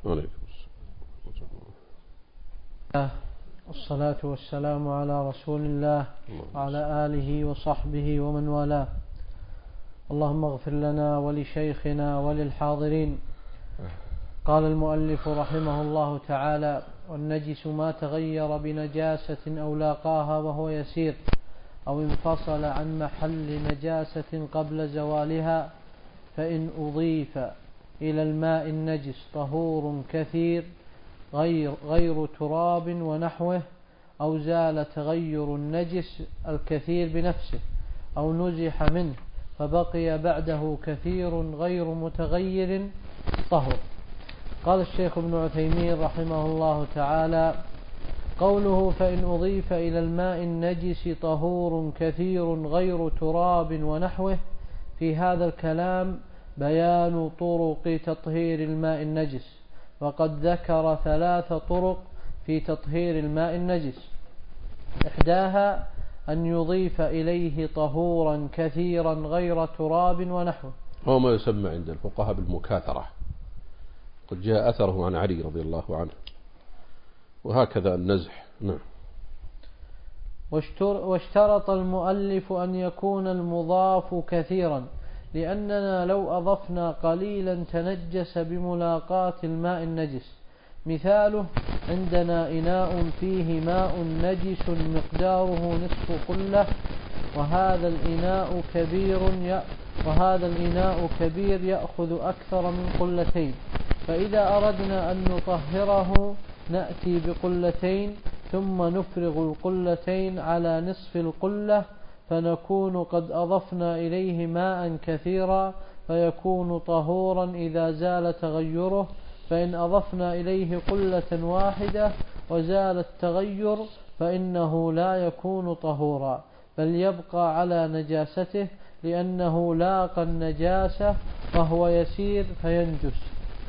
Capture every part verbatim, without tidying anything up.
والصلاة والسلام على رسول الله وعلى آله وصحبه ومن والاه. اللهم اغفر لنا ولشيخنا وللحاضرين. قال المؤلف رحمه الله تعالى: والنجس ما تغير بنجاسة أو لاقاها وهو يسير أو انفصل عن محل نجاسة قبل زوالها، فإن أضيف إلى الماء النجس طهور كثير غير, غير تراب ونحوه، أو زال تغير النجس الكثير بنفسه، أو نزح منه فبقي بعده كثير غير متغير، طهر. قال الشيخ ابن عثيمين رحمه الله تعالى: قوله فإن أضيف إلى الماء النجس طهور كثير غير تراب ونحوه، في هذا الكلام بيان طرق تطهير الماء النجس، وقد ذكر ثلاث طرق في تطهير الماء النجس. إحداها أن يضيف إليه طهورا كثيرا غير تراب ونحوه، هو ما يسمى عند الفقهاء بالمكاثرة، قد جاء أثره عن علي رضي الله عنه، وهكذا النزح. نعم. واشترط المؤلف أن يكون المضاف كثيرا، لأننا لو أضفنا قليلا تنجس بملاقاة الماء النجس. مثاله: عندنا إناء فيه ماء نجس مقداره نصف قلة، وهذا الإناء كبير وهذا الإناء كبير يأخذ أكثر من قلتين، فإذا أردنا أن نطهره نأتي بقلتين ثم نفرغ القلتين على نصف القلة، فنكون قد أضفنا إليه ماء كثيرا، فيكون طهورا إذا زال تغيره. فإن أضفنا إليه قلة واحدة وزال التغير فإنه لا يكون طهورا، بل يبقى على نجاسته، لأنه لاقى النجاسة وهو يسير فينجس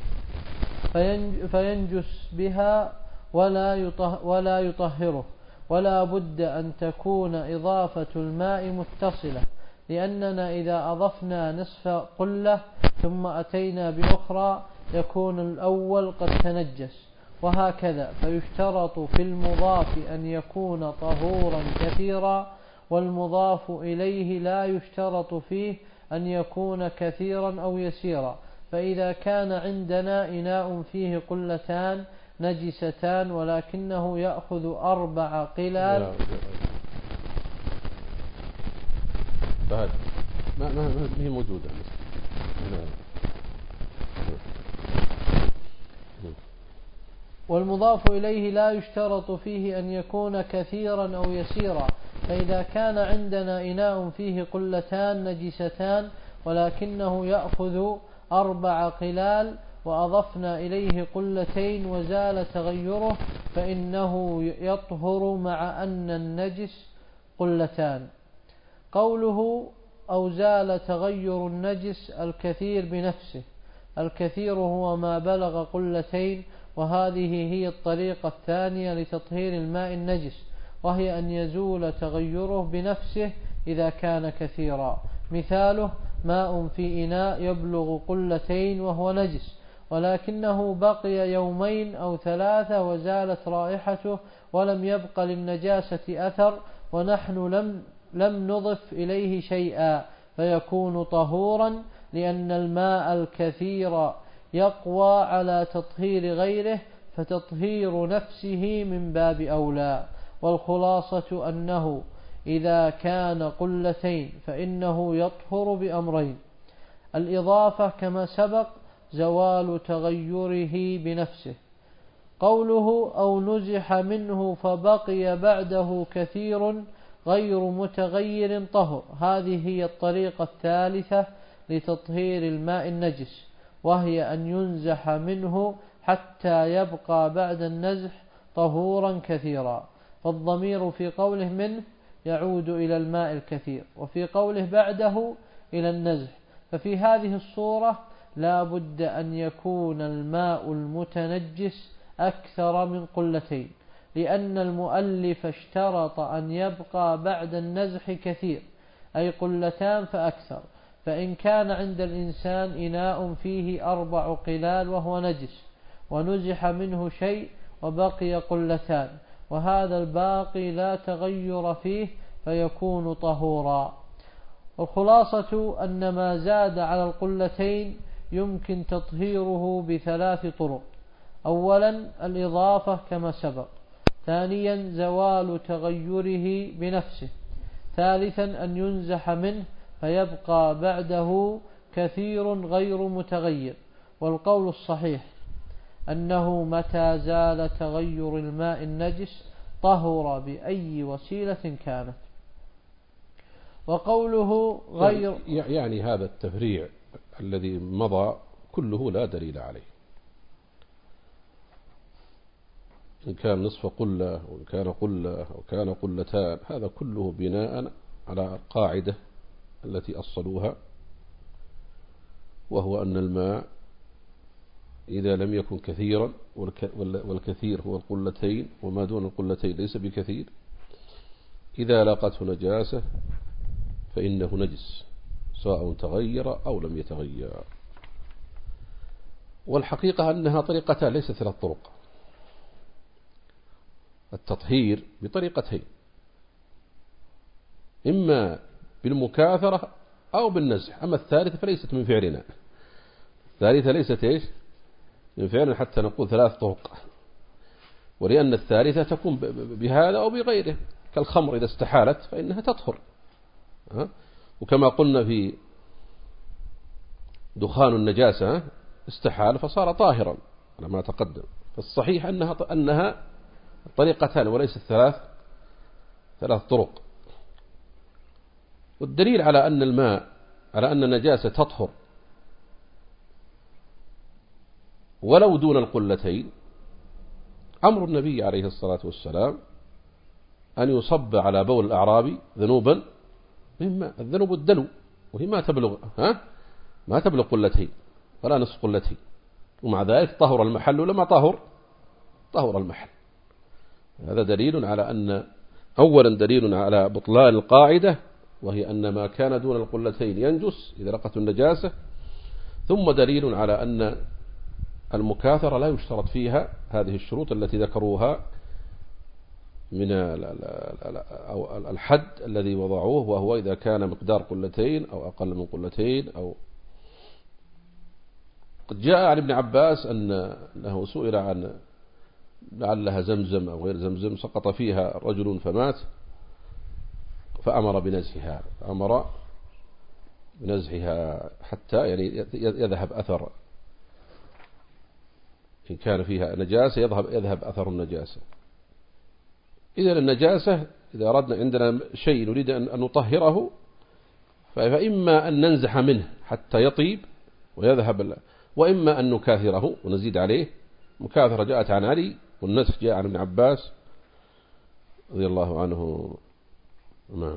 فينجس بها ولا يطهره. ولا بد أن تكون إضافة الماء متصلة، لأننا إذا أضفنا نصف قلة ثم أتينا بأخرى يكون الأول قد تنجس، وهكذا. فيشترط في المضاف أن يكون طهورا كثيرا، والمضاف إليه لا يشترط فيه أن يكون كثيرا أو يسيرا. فإذا كان عندنا إناء فيه قلتان نجستان ولكنه يأخذ أربع قلال، ما ما ما هي موجودة، والمضاف إليه لا يشترط فيه أن يكون كثيرا أو يسيرا. فإذا كان عندنا إناء فيه قلتان نجستان ولكنه يأخذ أربع قلال، وأضفنا إليه قلتين وزال تغيره، فإنه يطهر مع أن النجس قلتان. قوله أو زال تغير النجس الكثير بنفسه، الكثير هو ما بلغ قلتين، وهذه هي الطريقة الثانية لتطهير الماء النجس، وهي أن يزول تغيره بنفسه إذا كان كثيرا. مثاله: ماء في إناء يبلغ قلتين وهو نجس، ولكنه بقي يومين أو ثلاثة وزالت رائحته ولم يبق للنجاسة أثر، ونحن لم, لم نضف إليه شيئا، فيكون طهورا، لأن الماء الكثير يقوى على تطهير غيره، فتطهير نفسه من باب أولى. والخلاصة أنه إذا كان قلتين فإنه يطهر بأمرين: الإضافة كما سبق، زوال تغيره بنفسه. قوله أو نزح منه فبقي بعده كثير غير متغير، طهر. هذه هي الطريقة الثالثة لتطهير الماء النجس، وهي أن ينزح منه حتى يبقى بعد النزح طهورا كثيرا. فالضمير في قوله منه يعود إلى الماء الكثير، وفي قوله بعده إلى النزح. ففي هذه الصورة لا بد أن يكون الماء المتنجس أكثر من قلتين، لأن المؤلف اشترط أن يبقى بعد النزح كثير، أي قلتان فأكثر. فإن كان عند الإنسان إناء فيه أربع قلال وهو نجس، ونزح منه شيء وبقي قلتان، وهذا الباقي لا تغير فيه فيكون طهورا. والخلاصة أن ما زاد على القلتين يمكن تطهيره بثلاث طرق: أولا الإضافة كما سبق، ثانيا زوال تغيره بنفسه، ثالثا أن ينزح منه فيبقى بعده كثير غير متغير. والقول الصحيح أنه متى زال تغير الماء النجس طهر بأي وسيلة كانت. وقوله غير يعني هذا التفريع الذي مضى كله لا دليل عليه، إن كان نصف قلة وإن كان قلة وكان قلتان، هذا كله بناء على القاعدة التي أصلوها، وهو أن الماء إذا لم يكن كثيرا، والكثير هو القلتين وما دون القلتين ليس بكثير، إذا لاقته نجاسة فإنه نجس سواء تغير أو لم يتغير. والحقيقة أنها طريقتان ليست ثلاث طرق، التطهير بطريقتين، إما بالمكاثرة أو بالنزح، أما الثالثة فليست من فعلنا، الثالثة ليست إيش من فعلنا حتى نقول ثلاث طرق، ولأن الثالثة تكون بهذا أو بغيره، كالخمر إذا استحالت فإنها تطهر، وكما قلنا في دخان النجاسة استحال فصار طاهرا على ما تقدم. فالصحيح أنها أنها طريقتان وليس ثلاث ثلاث طرق. والدليل على أن الماء على أن النجاسة تطهر ولو دون القلتين أمر النبي عليه الصلاة والسلام أن يصب على بول الأعرابي ذنوبا مما الذنوب الدلو، وهي ما تبلغ ها ما تبلغ قلتين ولا نصف قلتين، ومع ذلك طهر المحل لما طهر طهر المحل. هذا دليل على أن أولا دليل على بطلان القاعدة، وهي أن ما كان دون القلتين ينجس إذا لقت النجاسة، ثم دليل على أن المكاثرة لا يشترط فيها هذه الشروط التي ذكروها من الحد الذي وضعوه، وهو إذا كان مقدار قلتين أو أقل من قلتين. أو قد جاء عن ابن عباس أنه سئل عن لعلها زمزم أو غير زمزم سقط فيها رجل فمات، فأمر بنزحها أمر بنزحها حتى يعني يذهب أثر، إن كان فيها نجاسة يذهب يذهب أثر النجاسة. إذا النجاسة إذا أردنا عندنا شيء نريد أن نطهره فإما أن ننزح منه حتى يطيب ويذهب، وإما أن نكاثره ونزيد عليه. مكاثرة جاءت عن علي، والنسخ جاء عن ابن عباس رضي الله عنه. نعم.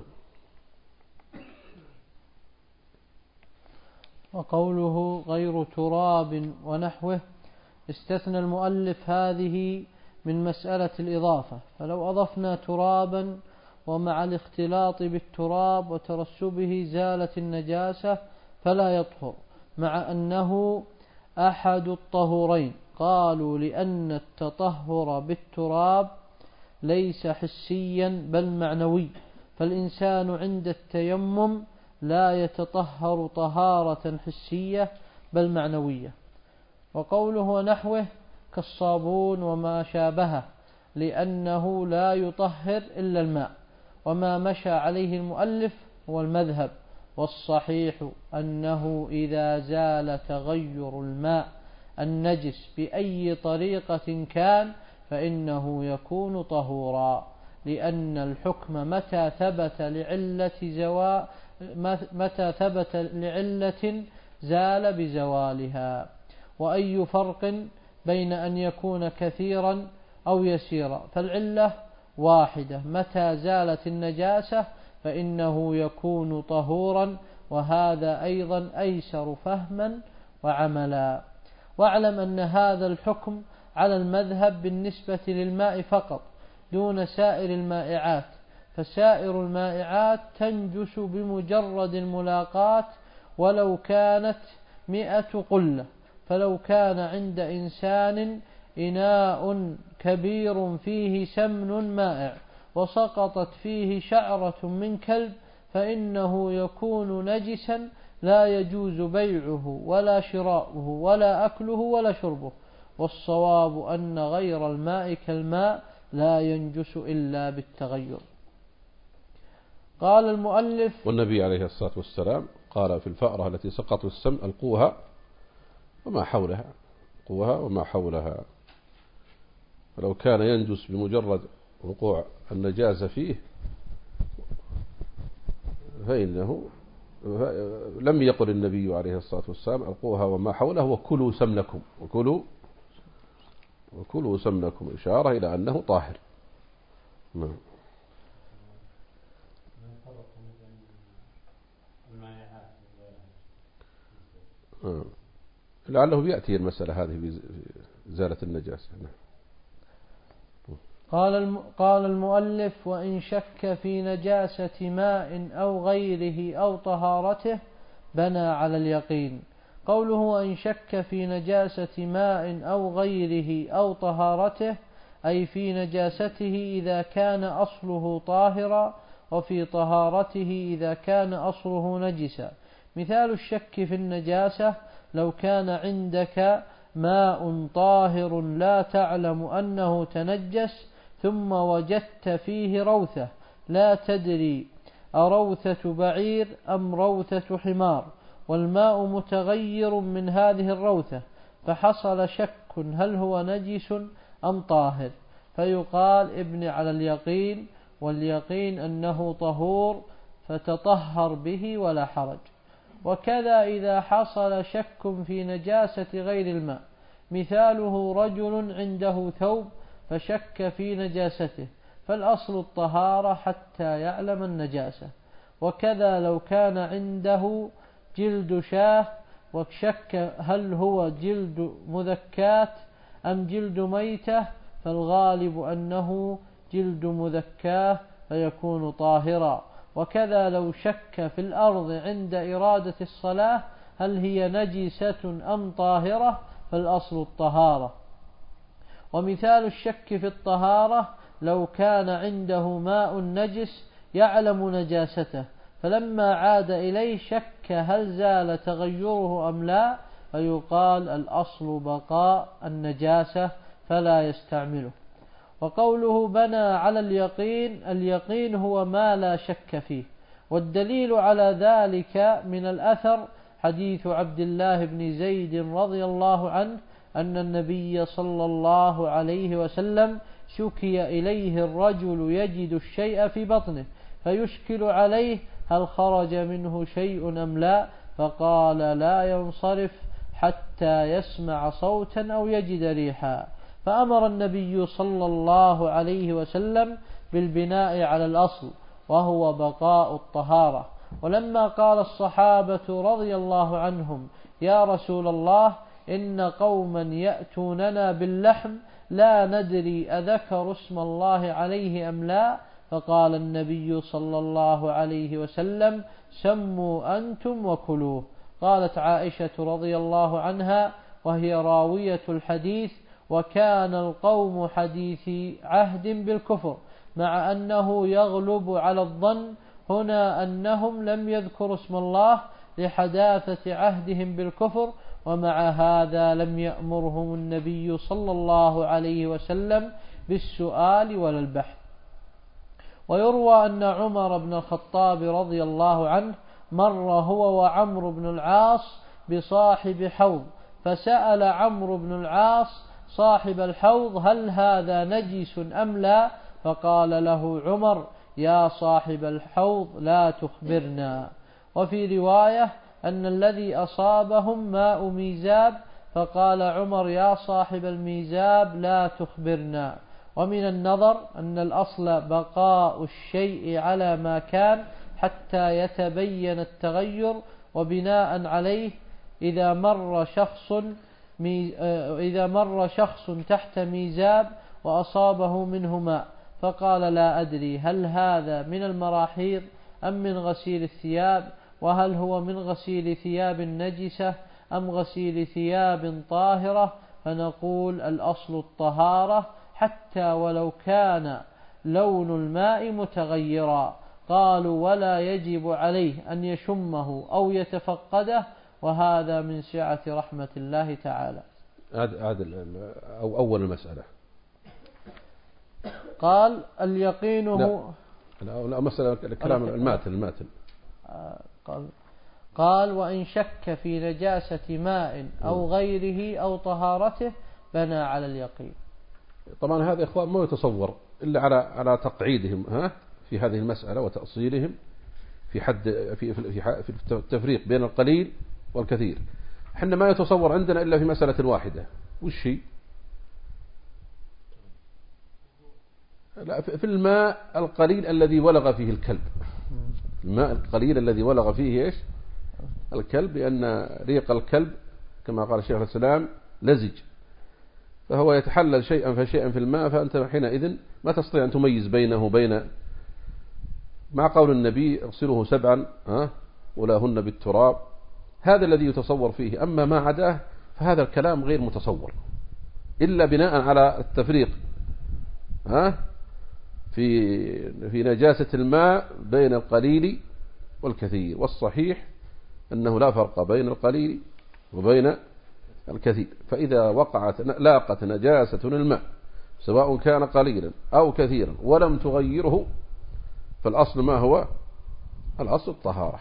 وقوله غير تراب ونحوه، استثنى المؤلف هذه من مسألة الإضافة، فلو أضفنا ترابا ومع الاختلاط بالتراب وترسبه زالت النجاسة فلا يطهر، مع أنه أحد الطهورين. قالوا لأن التطهر بالتراب ليس حسيا بل معنوي، فالإنسان عند التيمم لا يتطهر طهارة حسية بل معنوية. وقوله ونحوه كالصابون وما شابهه، لأنه لا يطهر إلا الماء، وما مشى عليه المؤلف هو المذهب، والصحيح أنه إذا زال تغير الماء النجس بأي طريقة كان فإنه يكون طهورا، لأن الحكم متى ثبت لعلة زوا متى ثبت لعلة زال بزوالها. وأي فرق بين أن يكون كثيرا أو يسيرا؟ فالعلة واحدة، متى زالت النجاسة فإنه يكون طهورا، وهذا أيضا أيسر فهما وعملا. واعلم أن هذا الحكم على المذهب بالنسبة للماء فقط دون سائر المائعات، فسائر المائعات تنجس بمجرد الملاقاة ولو كانت مئة قلة، فلو كان عند إنسان إناء كبير فيه سمن مائع وسقطت فيه شعرة من كلب فإنه يكون نجسا لا يجوز بيعه ولا شراؤه ولا أكله ولا شربه، والصواب أن غير الماء كالماء لا ينجس إلا بالتغير. قال المؤلف: والنبي عليه الصلاة والسلام قال في الفأرة التي سقط السم: ألقوها وما حولها، ألقوها وما حولها. فلو كان ينجس بمجرد وقوع النجاسة فيه فإنه لم يقل النبي عليه الصلاة والسلام: ألقوها وما حولها وكلوا سمنكم، وكلوا وكلوا سمنكم، إشارة إلى أنه طاهر. نعم. آه. لعله بيأتي المسألة هذه بإزالة النجاسة. قال قال المؤلف: وإن شك في نجاسة ماء أو غيره أو طهارته بنى على اليقين. قوله وإن شك في نجاسة ماء أو غيره أو طهارته أي في نجاسته إذا كان أصله طاهرا وفي طهارته إذا كان أصله نجسا. مثال الشك في النجاسة: لو كان عندك ماء طاهر لا تعلم أنه تنجس ثم وجدت فيه روثة لا تدري أروثة بعير أم روثة حمار، والماء متغير من هذه الروثة، فحصل شك هل هو نجس أم طاهر، فيقال ابن على اليقين، واليقين أنه طهور فتطهر به ولا حرج. وكذا إذا حصل شك في نجاسة غير الماء، مثاله رجل عنده ثوب فشك في نجاسته، فالأصل الطهارة حتى يعلم النجاسة. وكذا لو كان عنده جلد شاه وشك هل هو جلد مذكات أم جلد ميتة، فالغالب أنه جلد مذكاه فيكون طاهرا. وكذا لو شك في الأرض عند إرادة الصلاة هل هي نجسة أم طاهرة، فالأصل الطهارة. ومثال الشك في الطهارة: لو كان عنده ماء نجس يعلم نجاسته فلما عاد إليه شك هل زال تغيره أم لا، فيقال الأصل بقاء النجاسة فلا يستعمله. وقوله بنى على اليقين: اليقين هو ما لا شك فيه، والدليل على ذلك من الأثر حديث عبد الله بن زيد رضي الله عنه أن النبي صلى الله عليه وسلم شكي إليه الرجل يجد الشيء في بطنه فيشكل عليه هل خرج منه شيء أم لا، فقال لا ينصرف حتى يسمع صوتا أو يجد ريحا، فأمر النبي صلى الله عليه وسلم بالبناء على الأصل وهو بقاء الطهارة. ولما قال الصحابة رضي الله عنهم يا رسول الله إن قوما يأتوننا باللحم لا ندري أذكر اسم الله عليه أم لا، فقال النبي صلى الله عليه وسلم سموا أنتم وكلوه. قالت عائشة رضي الله عنها وهي راوية الحديث: وكان القوم حديث عهد بالكفر، مع أنه يغلب على الظن هنا أنهم لم يذكروا اسم الله لحداثة عهدهم بالكفر، ومع هذا لم يأمرهم النبي صلى الله عليه وسلم بالسؤال ولا البحث. ويروى أن عمر بن الخطاب رضي الله عنه مر هو وعمرو بن العاص بصاحب حوض، فسأل عمرو بن العاص صاحب الحوض هل هذا نجس أم لا، فقال له عمر يا صاحب الحوض لا تخبرنا. وفي رواية أن الذي أصابهم ماء ميزاب، فقال عمر يا صاحب الميزاب لا تخبرنا. ومن النظر أن الأصل بقاء الشيء على ما كان حتى يتبين التغير، وبناء عليه إذا مر شخص إذا مر شخص تحت ميزاب وأصابه منه ماء فقال لا أدري هل هذا من المراحيض أم من غسيل الثياب، وهل هو من غسيل ثياب النجسة أم غسيل ثياب طاهرة، فنقول الأصل الطهارة حتى ولو كان لون الماء متغيرا. قالوا ولا يجب عليه أن يشمه أو يتفقده، وهذا من سعة رحمة الله تعالى. هذا أو أول المسألة. قال اليقين هو لا, لا مسألة الكلام الماتن الماتن قال قال وإن شك في نجاسة ماء أو غيره أو طهارته بنى على اليقين. طبعا هذا إخوان ما يتصور إلا على على تقعيدهم ها في هذه المسألة وتأصيلهم في حد في في في التفريق بين القليل والكثير. احنا ما يتصور عندنا إلا في مسألة واحدة، وش هي؟ لا في الماء القليل الذي ولغ فيه الكلب، الماء القليل الذي ولغ فيه إيش؟ الكلب، لأن ريق الكلب كما قال الشيخ الإسلام لزج، فهو يتحلل شيئا فشيئا في الماء، فأنت حينئذ ما تستطيع أن تميز بينه وبين، مع قول النبي اغسله سبعا ها ولاهن بالتراب، هذا الذي يتصور فيه. أما ما عداه فهذا الكلام غير متصور إلا بناء على التفريق ها في في نجاسة الماء بين القليل والكثير. والصحيح أنه لا فرق بين القليل وبين الكثير، فإذا وقعت لاقت نجاسة الماء سواء كان قليلا أو كثيرا ولم تغيره، فالأصل ما هو؟ الأصل الطهارة.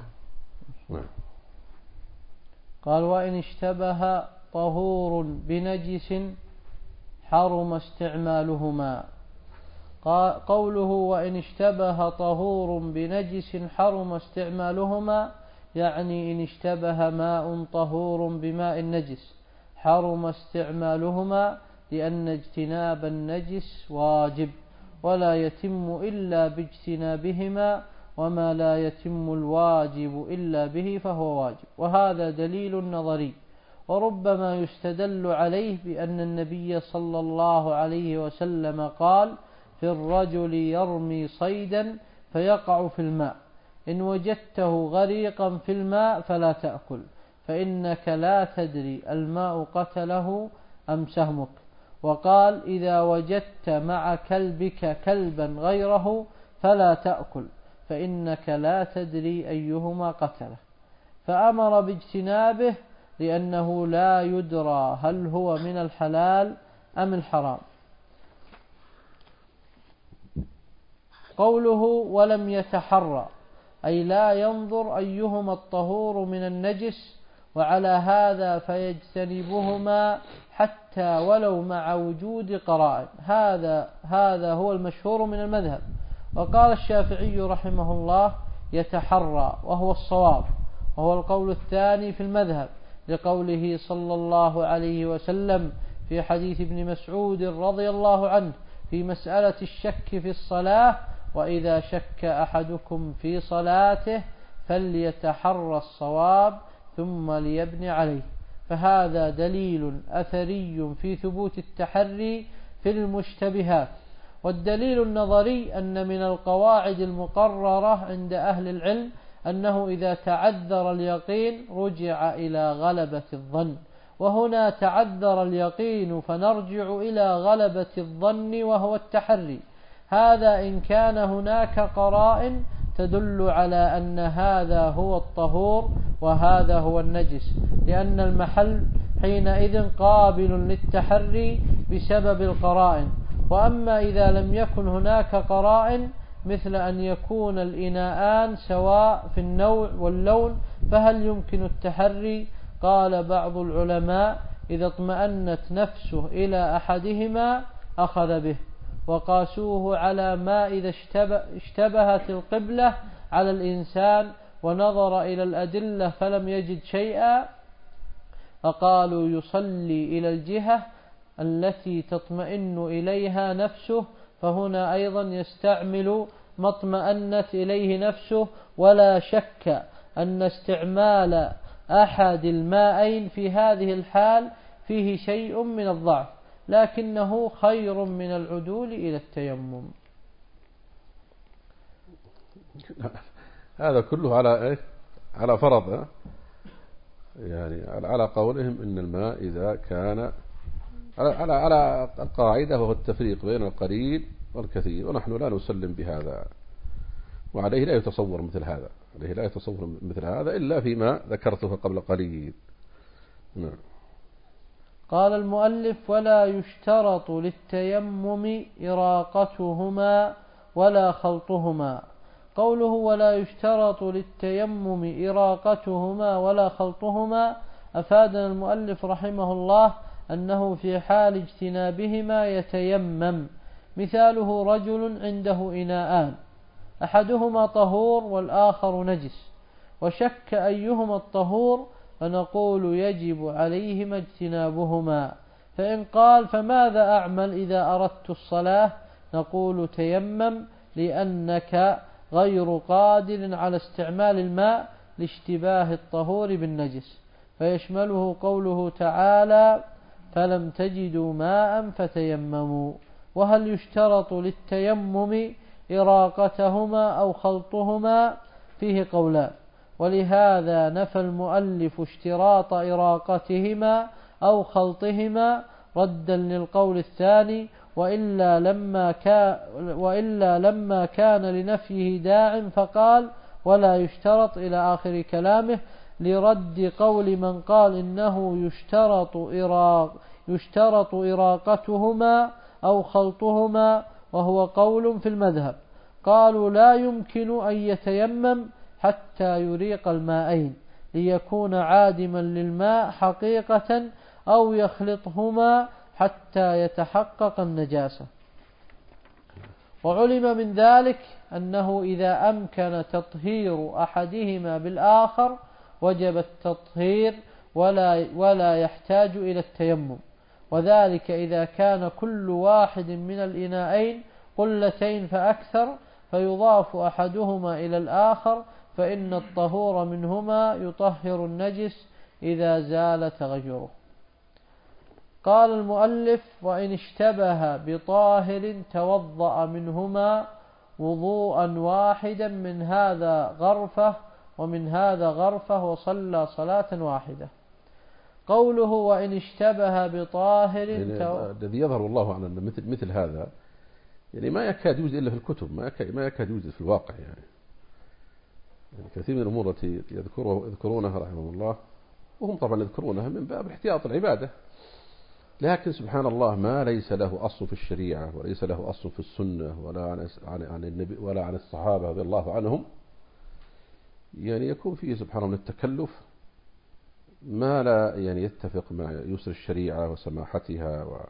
قال وإن اشتبه طهور بنجس حرم استعمالهما. قوله وإن اشتبه طهور بنجس حرم استعمالهما، يعني إن اشتبه ماء طهور بماء نجس حرم استعمالهما، لأن اجتناب النجس واجب ولا يتم إلا باجتنابهما، وما لا يتم الواجب إلا به فهو واجب. وهذا دليل نظري، وربما يستدل عليه بأن النبي صلى الله عليه وسلم قال في الرجل يرمي صيدا فيقع في الماء، إن وجدته غريقا في الماء فلا تأكل، فإنك لا تدري الماء قتله أم سهمك. وقال إذا وجدت مع كلبك كلبا غيره فلا تأكل، فإنك لا تدري أيهما قتله، فأمر باجتنابه لأنه لا يدرى هل هو من الحلال أم الحرام. قوله ولم يتحرى، أي لا ينظر أيهما الطهور من النجس، وعلى هذا فيجتنبهما حتى ولو مع وجود قرائن. هذا هذا هو المشهور من المذهب. وقال الشافعي رحمه الله يتحرى وهو الصواب، وهو القول الثاني في المذهب، لقوله صلى الله عليه وسلم في حديث ابن مسعود رضي الله عنه في مسألة الشك في الصلاة: وإذا شك أحدكم في صلاته فليتحرى الصواب ثم ليبني عليه. فهذا دليل أثري في ثبوت التحري في المشتبهات. والدليل النظري أن من القواعد المقررة عند أهل العلم أنه إذا تعذر اليقين رجع إلى غلبة الظن، وهنا تعذر اليقين فنرجع إلى غلبة الظن وهو التحري. هذا إن كان هناك قرائن تدل على أن هذا هو الطهور وهذا هو النجس، لأن المحل حينئذ قابل للتحري بسبب القرائن. وأما إذا لم يكن هناك قرائن مثل أن يكون الإناءان سواء في النوع واللون فهل يمكن التحري؟ قال بعض العلماء إذا اطمأنت نفسه إلى أحدهما أخذ به، وقاسوه على ما إذا اشتبهت القبلة على الإنسان ونظر إلى الأدلة فلم يجد شيئا، فقالوا يصلي إلى الجهة التي تطمئن إليها نفسه، فهنا أيضا يستعمل ما اطمأنت إليه نفسه. ولا شك أن استعمال أحد الماءين في هذه الحال فيه شيء من الضعف، لكنه خير من العدول إلى التيمم. هذا كله على إيه؟ على فرض يعني على قولهم إن الماء إذا كان على على على القاعدة وهو التفريق بين القليل والكثير، ونحن لا نسلم بهذا، وعليه لا يتصور مثل هذا، عليه لا يتصور مثل هذا إلا فيما ذكرته قبل قليل. نعم. قال المؤلف: ولا يشترط للتيمم إراقتهما ولا خلطهما. قوله ولا يشترط للتيمم إراقتهما ولا خلطهما أفادنا المؤلف رحمه الله أنه في حال اجتنابهما يتيمم. مثاله رجل عنده إناءان، أحدهما طهور والآخر نجس، وشك أيهما الطهور، فنقول يجب عليهما اجتنابهما. فإن قال فماذا أعمل إذا أردت الصلاة؟ نقول تيمم، لأنك غير قادر على استعمال الماء لاشتباه الطهور بالنجس. فيشمله قوله تعالى: فلم تجدوا ماء فتيمموا. وهل يشترط للتيمم إراقتهما أو خلطهما؟ فيه قولان، ولهذا نفى المؤلف اشتراط إراقتهما أو خلطهما ردا للقول الثاني، وإلا لما كان, وإلا لما كان لنفيه داع فقال ولا يشترط إلى آخر كلامه، لرد قول من قال إنه يشترط إراق يشترط إراقتهما أو خلطهما، وهو قول في المذهب. قالوا لا يمكن أن يتيمم حتى يريق الماءين ليكون عادما للماء حقيقة، أو يخلطهما حتى يتحقق النجاسة. وعلم من ذلك أنه إذا أمكن تطهير أحدهما بالآخر وجب التطهير ولا, ولا يحتاج إلى التيمم، وذلك إذا كان كل واحد من الإناءين قلتين فأكثر، فيضاف أحدهما إلى الآخر، فإن الطهور منهما يطهر النجس إذا زال تغيره. قال المؤلف: وإن اشتبه بطاهر توضأ منهما وضوءا واحدا، من هذا غرفة ومن هذا غرفة، وصلى صلاة واحدة. قوله وإن اشتبه بطاهر يعني الذي يظهر الله عنه أن مثل, مثل هذا يعني ما يكاد يوجد إلا في الكتب، ما يكاد, ما يكاد يوجد في الواقع. يعني, يعني كثير من الأمور التي يذكرونها رحمه الله، وهم طبعا يذكرونها من باب احتياط العبادة، لكن سبحان الله ما ليس له أصل في الشريعة وليس له أصل في السنة ولا عن, عن النبي ولا عن الصحابة رضي الله عنهم، يعني يكون فيه سبحانه من التكلف ما لا يعني يتفق مع يسر الشريعة وسماحتها و...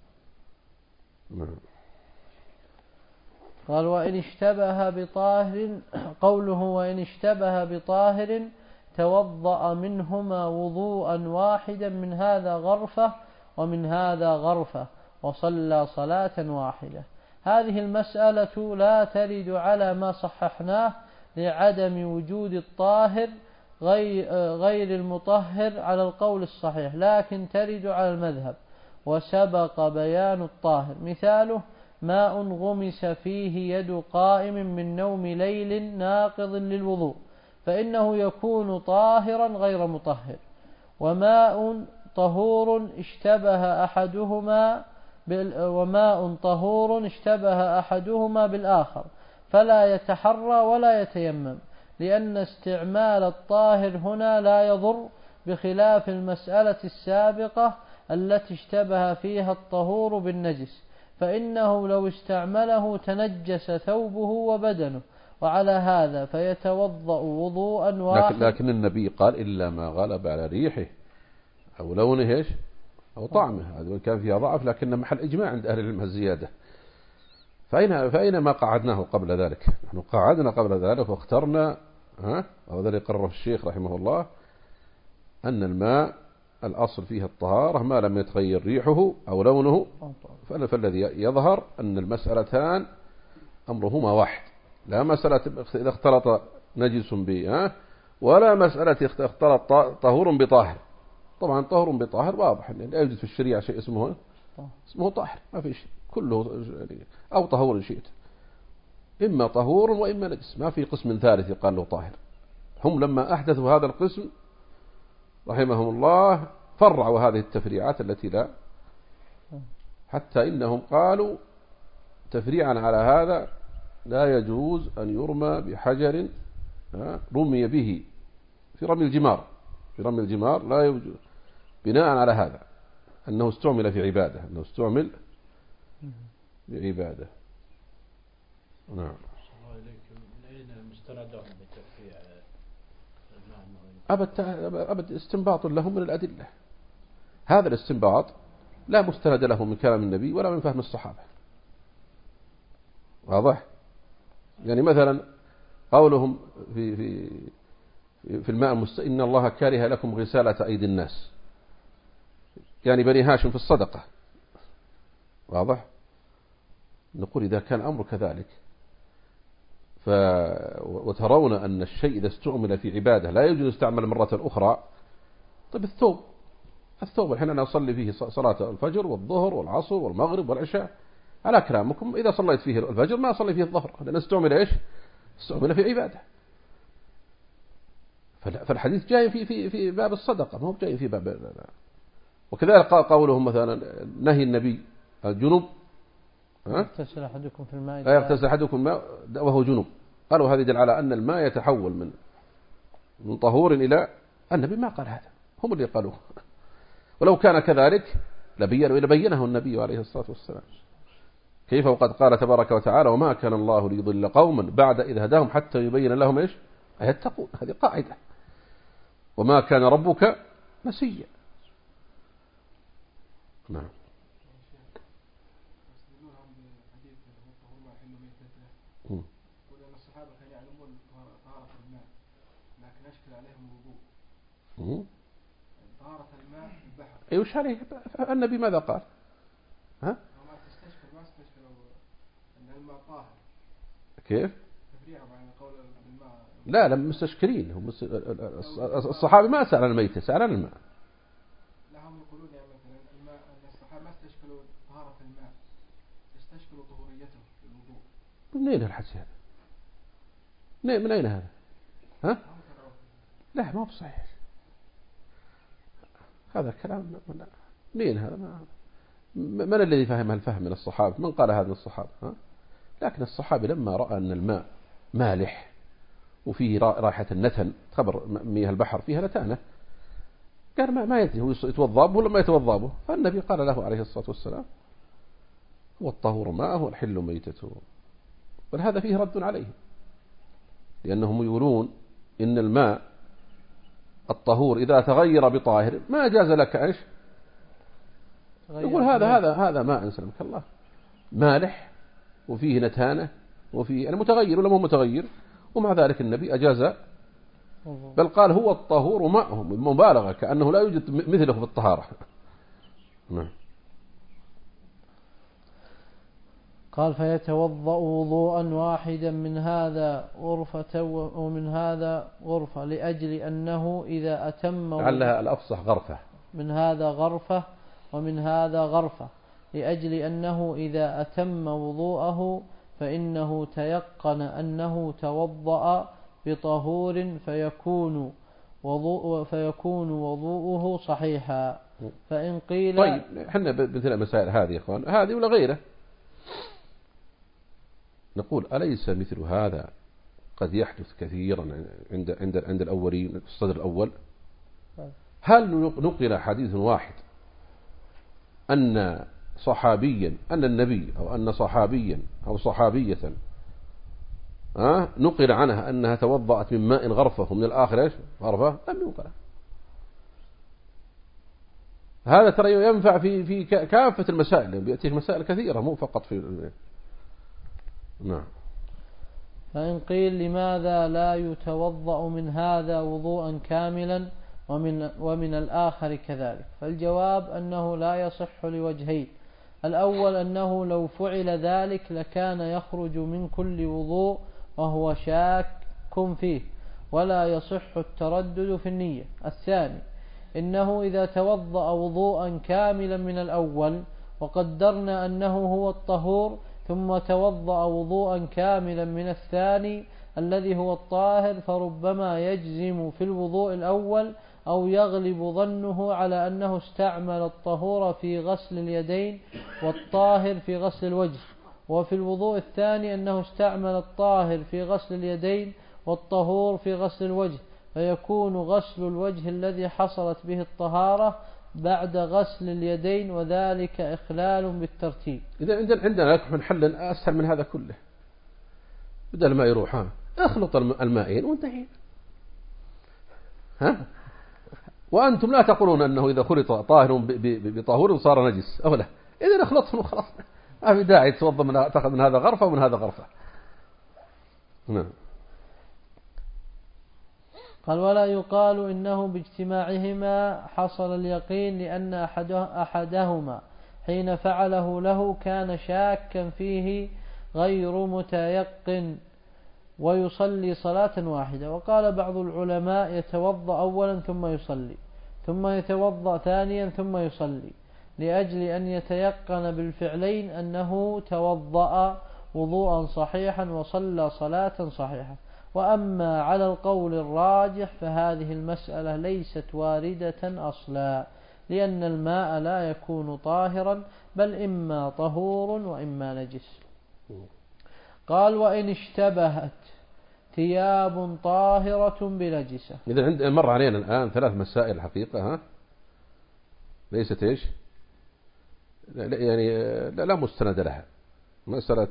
قال وإن اشتبه بطاهر. قوله وإن اشتبه بطاهر توضأ منهما وضوءا واحدا، من هذا غرفة ومن هذا غرفة، وصلى صلاة واحدة. هذه المسألة لا ترد على ما صححناه لعدم وجود الطاهر غير المطهر على القول الصحيح، لكن ترد على المذهب، وسبق بيان الطاهر. مثاله ماء غمس فيه يد قائم من نوم ليل ناقض للوضوء، فإنه يكون طاهرا غير مطهر. وماء طهور اشتبه أحدهما وماء طهور اشتبه أحدهما بالآخر، فلا يتحرى ولا يتيمم، لأن استعمال الطاهر هنا لا يضر، بخلاف المسألة السابقة التي اشتبه فيها الطهور بالنجس، فإنه لو استعمله تنجس ثوبه وبدنه، وعلى هذا فيتوضأ وضوءا واحد. لكن, لكن النبي قال إلا ما غلب على ريحه أو لونه إيش أو طعمه، هذا كان فيها ضعف، لكن محل إجماع عند أهل العلم الزيادة. فأين, فأين ما قعدناه قبل ذلك؟ نحن قعدنا قبل ذلك واخترنا، ها وهذا اللي قرره الشيخ رحمه الله، أن الماء الأصل فيها الطهارة ما لم يتغير ريحه أو لونه، فالذي يظهر أن المسألتان أمرهما واحد، لا مسألة إذا اختلط نجس به ولا مسألة اختلط طهور بطاهر. طبعا طهور بطاهر واضح، يعني لا يوجد في الشريعة شيء اسمه اسمه طاهر، ما في شيء، كله أو طهور شئت، إما طهور وإما نجس، ما في قسم ثالث يقال له طاهر. هم لما أحدثوا هذا القسم رحمهم الله فرعوا هذه التفريعات التي لا، حتى إنهم قالوا تفريعا على هذا لا يجوز أن يرمى بحجر رمي به في رمي الجمار، في رمي الجمار لا يجوز بناء على هذا أنه استعمل في عبادة، أنه استعمل في عبادة. نعم. أبد أبد استنباط لهم من الأدلة، هذا الاستنباط لا مستند له من كلام النبي ولا من فهم الصحابة. واضح؟ يعني مثلا قولهم في في في الماء المست... إن الله كاره لكم غسالة أيدي الناس، يعني بني هاشم في الصدقة. واضح؟ نقول إذا كان أمر كذلك ف... وترون أن الشيء إذا استعمل في عبادة لا يجوز استعمل مرة أخرى. طيب الثوب، الثوب الحين أنا أصلي فيه صلاة الفجر والظهر والعصر والمغرب والعشاء، على كلامكم إذا صليت فيه الفجر ما أصلي فيه الظهر، لأن استعمل إيش؟ استعمل في عبادة. فالحديث جاي في في في باب الصدقة، ما هو جاي في باب. لا. وكذلك قولهم مثلا نهي النبي الجنوب، ها؟ يغتسل أحدكم في الماء، لا يغتسل أحدكم الماء وهو جنوب. قالوا هذا يدل على أن الماء يتحول من من طهور إلى، النبي ما قال هذا، هم اللي قالوه. ولو كان كذلك لبينه لبينه النبي عليه الصلاة والسلام. كيف وقد قال تبارك وتعالى وما كان الله ليضل قوما بعد إذ هداهم حتى يبين لهم إيش يتقون. هذه قاعدة. وما كان ربك نسيا. نعم. الصحابة كانوا يعلمون طهارة الماء لكن أشكل عليهم الوضوء. طهارة الماء البحر. أي وش عليه؟ النبي ماذا قال؟ ها؟ ما تستشكل ما تستشكل أن الماء طاهر. كيف؟ تفريعه عن قول الماء. لا لم مستشكلين هم مس... الصحابة ما سأل عن الميتة، سأل عن الماء. لا هم يقولون يعني مثلا الماء أن الصحابة ما استشكلوا طهارة الماء، استشكلوا طهوريته في الوضوء. منين الحديث هذا؟ من أين هذا؟ ها؟ لا ما هو بصحيح هذا كلام. منين هذا؟ ما... من الذي فهم هالفهم من الصحابة؟ من قال هذا من الصحابة؟ ها؟ لكن الصحابي لما رأى أن الماء مالح وفيه رائحة النتن، خبر مياه البحر فيها نتانة، قال ما ما يدري هو يتوضأ به ولا ما يتوضأ به. فالنبي قال له عليه الصلاة والسلام والطهور ماءه والحل ميتته. ولهذا فيه رد عليه، لأنهم يقولون إن الماء الطهور إذا تغير بطاهر ما جاز لك إيش؟ يقول هذا هذا هذا ماء سلمك الله مالح وفيه نتانة وفيه يعني متغير ولا مو متغير، ومع ذلك النبي أجاز، بل قال هو الطهور ماءهم، مبالغة كأنه لا يوجد مثله في الطهارة. نعم. قال فيتوضأ وضوءا واحدا من هذا غرفة ومن هذا غرفة لأجل أنه إذا أتم لعلها الأفصح غرفة، من هذا غرفة ومن هذا غرفة لأجل أنه إذا أتم وضوءه فإنه تيقن أنه توضأ بطهور فيكون وضوء فيكون وضوءه صحيحا. فإن قيل طيب احنا مثل المسائل هذه يا اخوان هذه ولا غيره نقول أليس مثل هذا قد يحدث كثيرا عند عند عند الأولين في الصدر الأول؟ هل نقل حديث واحد أن صحابيا أن النبي أو أن صحابيا أو صحابية ها نقل عنها أنها توضأت من ماء غرفة ومن الآخر إيش غرفة؟ لم ينقل. هذا ترى ينفع في في كافة المسائل، بيأتيك مسائل كثيرة مو فقط في. نعم. فإن قيل لماذا لا يتوضأ من هذا وضوءا كاملا ومن, ومن الآخر كذلك؟ فالجواب أنه لا يصح لوجهين. الأول أنه لو فعل ذلك لكان يخرج من كل وضوء وهو شاك فيه ولا يصح التردد في النية. الثاني إنه إذا توضأ وضوءا كاملا من الأول وقدرنا أنه هو الطهور ثم توضأ وضوءا كاملا من الثاني الذي هو الطاهر فربما يجزم في الوضوء الأول أو يغلب ظنه على أنه استعمل الطهور في غسل اليدين والطاهر في غسل الوجه، وفي الوضوء الثاني أنه استعمل الطاهر في غسل اليدين والطهور في غسل الوجه، فيكون غسل الوجه الذي حصلت به الطهارة بعد غسل اليدين، وذلك إخلال بالترتيب. إذا عندنا لكم حل أسهل من هذا كله، بدل ما يروح ها اخلط المائين وانتهي. ها وأنتم لا تقولون أنه إذا خلط طاهر بطهور صار نجس أو لا، إذا اخلطهم وخلاص، ما في داعي توضى من تأخذ من هذا غرفة ومن هذا غرفة. نعم. قال ولا يقال إنه باجتماعهما حصل اليقين، لأن أحده أحدهما حين فعله له كان شاكا فيه غير متيقن ويصلي صلاة واحدة. وقال بعض العلماء يتوضأ أولا ثم يصلي، ثم يتوضأ ثانيا ثم يصلي، لأجل أن يتيقن بالفعلين أنه توضأ وضوءا صحيحا وصلى صلاة صحيحة. وأما على القول الراجح فهذه المسألة ليست واردة أصلا، لأن الماء لا يكون طاهرا بل إما طهور وإما نجس. قال وإن اشتبهت ثياب طاهرة بنجسة. إذا عند مر علينا الآن ثلاث مسائل حقيقة، ها ليست إيش لا يعني لا, لا مستند لها. مسألة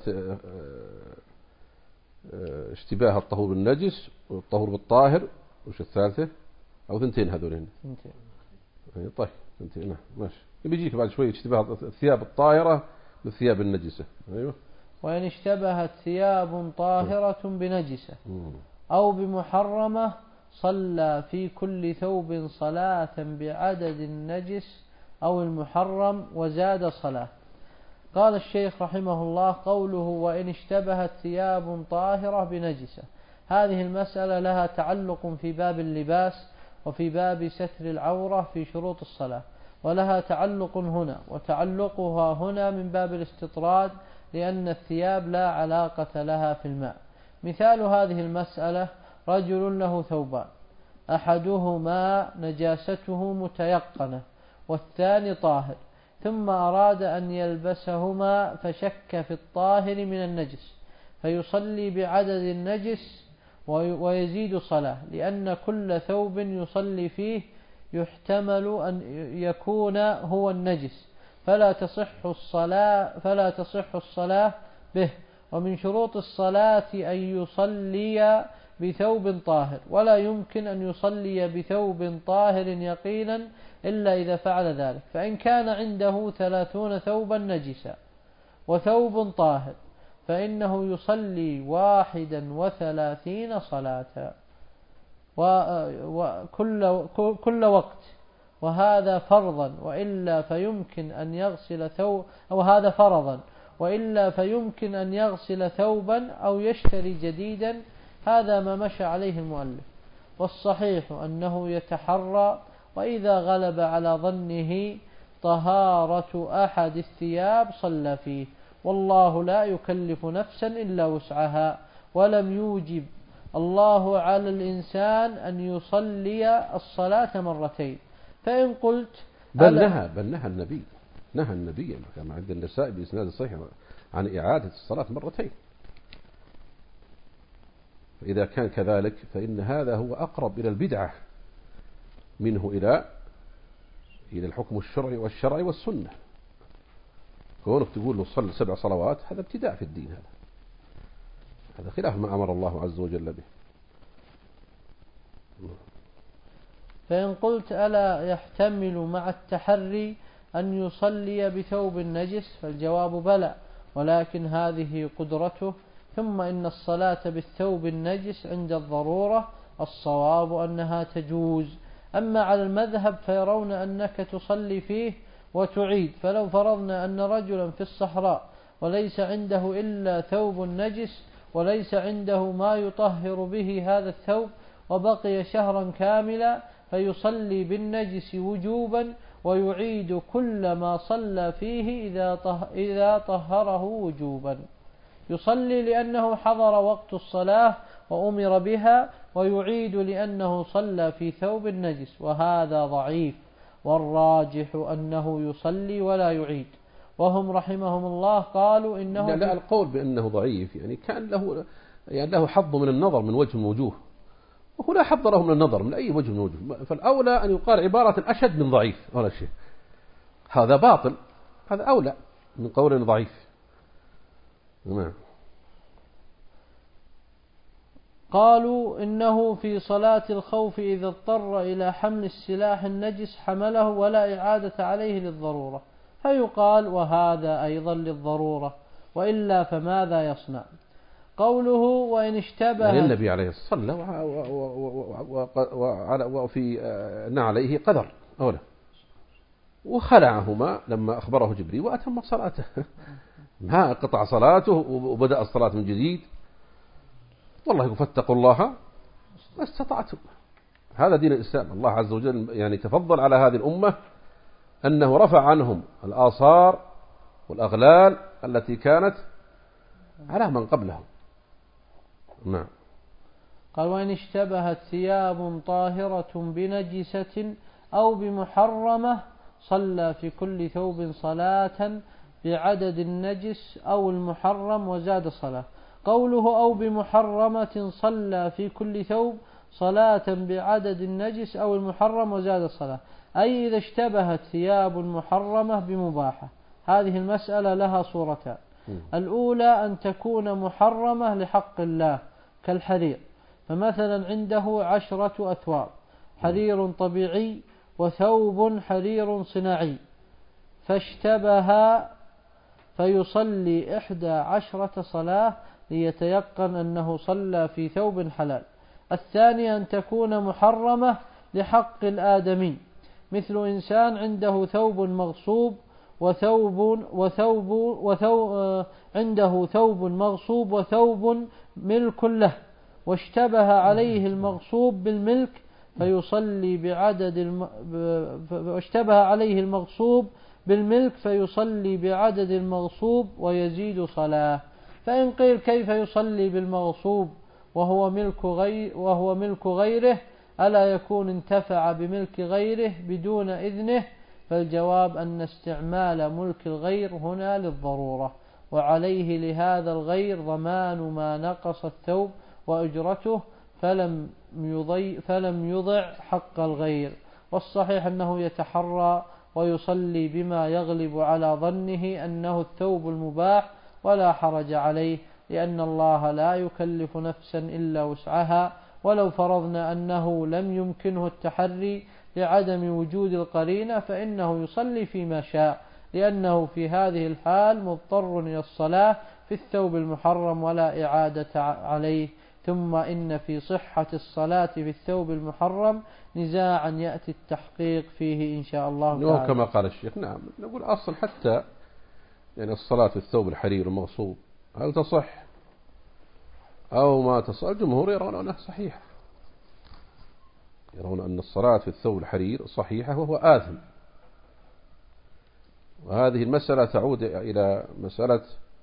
اشتباه الطهور بالنجس والطهور بالطاهر، وش الثالثة أو ثنتين هذولين؟ ثنتين. طيب ثنتين. نعم ماشي. بيجيك بعد شوي اشتباه الثياب الطاهرة بالثياب النجسة. أيوه. وإن اشتبهت ثياب طاهرة بنجسة أو بمحرمة صلى في كل ثوب صلاة بعدد النجس أو المحرم وزاد صلاة. قال الشيخ رحمه الله قوله وإن اشتبهت ثياب طاهرة بنجسة، هذه المسألة لها تعلق في باب اللباس وفي باب ستر العورة في شروط الصلاة، ولها تعلق هنا، وتعلقها هنا من باب الاستطراد، لأن الثياب لا علاقة لها في الماء. مثال هذه المسألة رجل له ثوبان، أحدهما نجاسته متيقنة والثاني طاهر، ثم أراد أن يلبسهما فشك في الطاهر من النجس، فيصلي بعدد النجس ويزيد صلاة، لأن كل ثوب يصلي فيه يحتمل أن يكون هو النجس، فلا تصح الصلاة فلا تصح الصلاة به. ومن شروط الصلاة أن يصلي بثوب طاهر، ولا يمكن أن يصلي بثوب طاهر يقينا إلا إذا فعل ذلك. فإن كان عنده ثلاثون ثوبا نجسا وثوب طاهر فإنه يصلي واحدا وثلاثين صلاة وكل كل وقت، وهذا فرضا، وإلا فيمكن أن يغسل ثوب أو هذا فرضا وإلا فيمكن أن يغسل ثوبا أو يشتري جديدا. هذا ما مشى عليه المؤلف، والصحيح أنه يتحرى، وإذا غلب على ظنه طهارة أحد الثياب صلى فيه، والله لا يكلف نفسا إلا وسعها، ولم يوجب الله على الإنسان أن يصلي الصلاة مرتين. فإن قلت بل نهى بل نهى النبي نهى النبي كما عند النساء بإسناد صحيح عن إعادة الصلاة مرتين. فإذا كان كذلك فإن هذا هو أقرب إلى البدعة منه إلى إلى الحكم الشرعي والشرعي والسنة. كونك تقول له صل سبع صلوات هذا ابتداع في الدين، هذا هذا خلاف ما أمر الله عز وجل به. فإن قلت ألا يحتمل مع التحري أن يصلي بثوب النجس؟ فالجواب بلى، ولكن هذه قدرته. ثم إن الصلاة بالثوب النجس عند الضرورة الصواب أنها تجوز. أما على المذهب فيرون أنك تصلي فيه وتعيد. فلو فرضنا أن رجلا في الصحراء وليس عنده إلا ثوب نجس وليس عنده ما يطهر به هذا الثوب وبقي شهرا كاملا، فيصلي بالنجس وجوبا ويعيد كل ما صلى فيه إذا طهره وجوبا. يصلي لأنه حضر وقت الصلاة وأمر بها، ويعيد لأنه صلى في ثوب النجس، وهذا ضعيف، والراجح أنه يصلي ولا يعيد. وهم رحمهم الله قالوا إنه لا, لا القول بأنه ضعيف يعني كان له يعني له حظ من النظر من وجه من وجوه، وهو لا حظ له من النظر من أي وجه من وجوه، فالأولى أن يقال عبارة أشد من ضعيف ولا شيء، هذا باطل، هذا أولى من قول ضعيف. نعم. قالوا إنه في صلاة الخوف إذا اضطر إلى حمل السلاح النجس حمله ولا إعادة عليه للضرورة، فيقال وهذا أيضا للضرورة، وإلا فماذا يصنع؟ قوله وإن اشتبه يعني النبي عليه الصلاة والسلام وفي نعليه قدر أولا وخلعهما لما أخبره جبريل وأتم صلاته، ما قطع صلاته وبدأ الصلاة من جديد. والله فاتقوا الله ما استطعتم، هذا دين الإسلام. الله عز وجل يعني تفضل على هذه الأمة أنه رفع عنهم الآثار والأغلال التي كانت على من قبلهم. نعم. قال وإن اشتبهت ثياب طاهرة بنجسة أو بمحرمة صلى في كل ثوب صلاة بعدد النجس أو المحرم وزاد صلاة. قوله أو بمحرمة صلى في كل ثوب صلاة بعدد النجس أو المحرم وزاد صلاة، أي إذا اشتبهت ثياب محرمة بمباحة. هذه المسألة لها صورتان، الأولى أن تكون محرمة لحق الله كالحرير، فمثلا عنده عشرة أثواب حرير طبيعي وثوب حرير صناعي فاشتبه فيصلي إحدى عشرة صلاة ليتيقن أنه صلى في ثوب حلال. الثانية أن تكون محرمة لحق الآدمي، مثل إنسان عنده ثوب مغصوب وثوب وثوب وثوب عنده ثوب مغصوب وثوب ملك له، واشتبه عليه المغصوب بالملك فيصلي بعدد الم... واشتبه عليه المغصوب بالملك فيصلي بعدد المغصوب ويزيد صلاة. فإن قيل كيف يصلي بالمغصوب وهو ملك غير وهو ملك غيره، ألا يكون انتفع بملك غيره بدون إذنه؟ فالجواب أن استعمال ملك الغير هنا للضرورة، وعليه لهذا الغير ضمان ما نقص الثوب وأجرته، فلم يضيع, فلم يضع حق الغير. والصحيح أنه يتحرى ويصلي بما يغلب على ظنه أنه الثوب المباح ولا حرج عليه، لأن الله لا يكلف نفسا إلا وسعها، ولو فرضنا أنه لم يمكنه التحري لعدم وجود القرينة فإنه يصلي فيما شاء، لأنه في هذه الحال مضطر إلى الصلاة في الثوب المحرم ولا إعادة عليه. ثم إن في صحة الصلاة في الثوب المحرم نزاعا يأتي التحقيق فيه إن شاء الله تعالى. كما قال الشيخ. نعم، نقول أصلا حتى يعني الصلاة في الثوب الحرير المغصوب هل تصح أو ما تصح؟ الجمهور يرون أنها صحيحة، يرون أن الصلاة في الثوب الحرير صحيحة وهو آثم. وهذه المسألة تعود إلى مسألة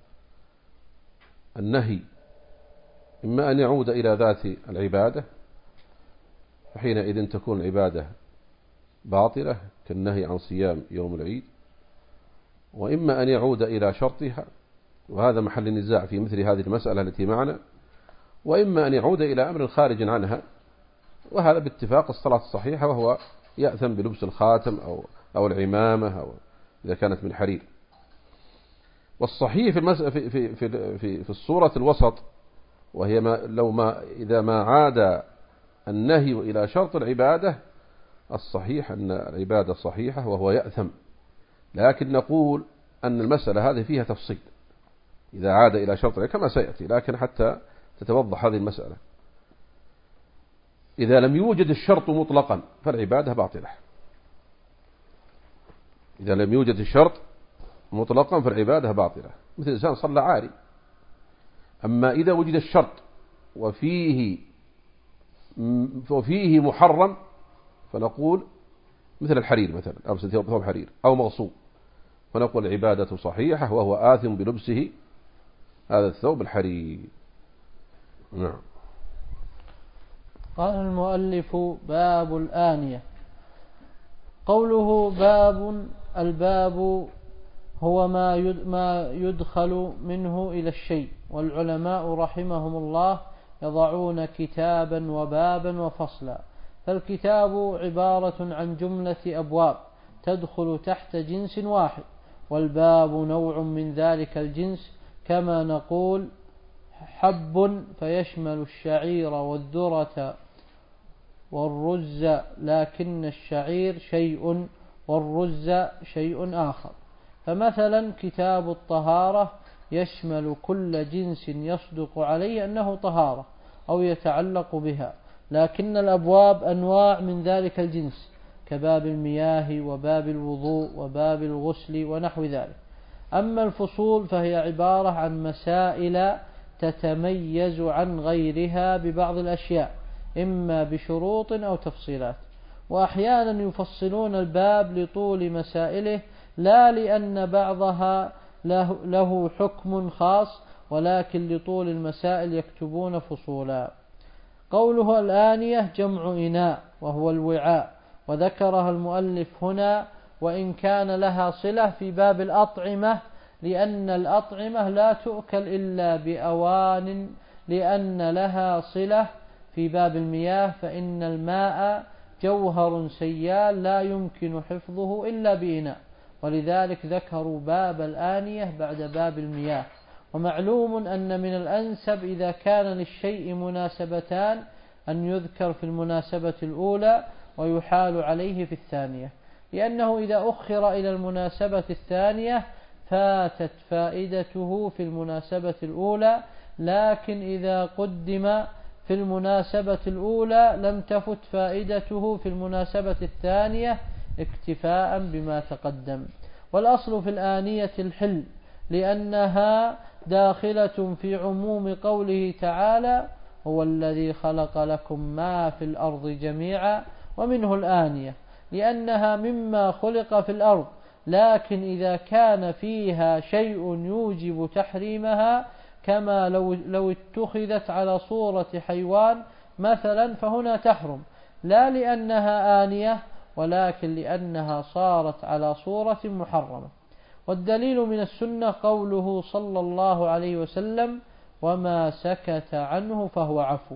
النهي، إما أن يعود إلى ذات العبادة فحينئذ تكون العبادة باطلة كالنهي عن صيام يوم العيد، وإما أن يعود إلى شرطها وهذا محل النزاع في مثل هذه المسألة التي معنا، وإما أن يعود إلى أمر خارج عنها، وهذا باتفاق الصلاة الصحيحة، وهو يأثم بلبس الخاتم أو, أو العمامة أو إذا كانت من حرير. والصحيح في, المس... في, في, في, في, في الصورة الوسط، وهي ما لو ما إذا ما عاد النهي إلى شرط العبادة، الصحيح أن العبادة صحيحة وهو يأثم، لكن نقول أن المسألة هذه فيها تفصيل إذا عاد إلى شرط كما سيأتي، لكن حتى تتوضح هذه المسألة إذا لم يوجد الشرط مطلقا فالعبادة باطلة. إذا لم يوجد الشرط مطلقا فالعبادة باطلة، مثل إنسان صلى عاري. أما إذا وجد الشرط وفيه وفيه محرم فنقول مثل الحرير مثلا، أو ثوب حرير أو مغصوب، فنقول العبادة صحيحة وهو آثم بلبسه هذا الثوب الحرير. نعم. قال المؤلف: باب الآنية. قوله باب، الباب هو ما يدخل منه إلى الشيء، والعلماء رحمهم الله يضعون كتابا وبابا وفصلا. فالكتاب عبارة عن جملة أبواب تدخل تحت جنس واحد، والباب نوع من ذلك الجنس، كما نقول حب فيشمل الشعير والذرة والرز، لكن الشعير شيء والرز شيء آخر. فمثلا كتاب الطهارة يشمل كل جنس يصدق عليه أنه طهارة أو يتعلق بها، لكن الأبواب أنواع من ذلك الجنس، كباب المياه وباب الوضوء وباب الغسل ونحو ذلك. أما الفصول فهي عبارة عن مسائل تتميز عن غيرها ببعض الأشياء، إما بشروط أو تفصيلات. وأحيانا يفصلون الباب لطول مسائله، لا لأن بعضها له, له حكم خاص، ولكن لطول المسائل يكتبون فصولا. قوله الآنية جمع إناء وهو الوعاء، وذكرها المؤلف هنا وإن كان لها صلة في باب الأطعمة، لأن الأطعمة لا تؤكل إلا بأوان، لأن لها صلة في باب المياه، فإن الماء جوهر سيال لا يمكن حفظه إلا بإناء، ولذلك ذكروا باب الآنية بعد باب المياه. ومعلوم أن من الأنسب إذا كان للشيء مناسبتان أن يذكر في المناسبة الأولى ويحال عليه في الثانية، لأنه إذا أخر إلى المناسبة الثانية فاتت فائدته في المناسبة الأولى، لكن إذا قدم في المناسبة الأولى لم تفت فائدته في المناسبة الثانية اكتفاء بما تقدم. والأصل في الآنية الحل، لأنها داخلة في عموم قوله تعالى: هو الذي خلق لكم ما في الأرض جميعا ومنه الآنية، لأنها مما خلق في الأرض، لكن إذا كان فيها شيء يوجب تحريمها، كما لو, لو اتخذت على صورة حيوان مثلا، فهنا تحرم، لا لأنها آنية ولكن لأنها صارت على صورة محرمة. والدليل من السنة قوله صلى الله عليه وسلم: وما سكت عنه فهو عفو.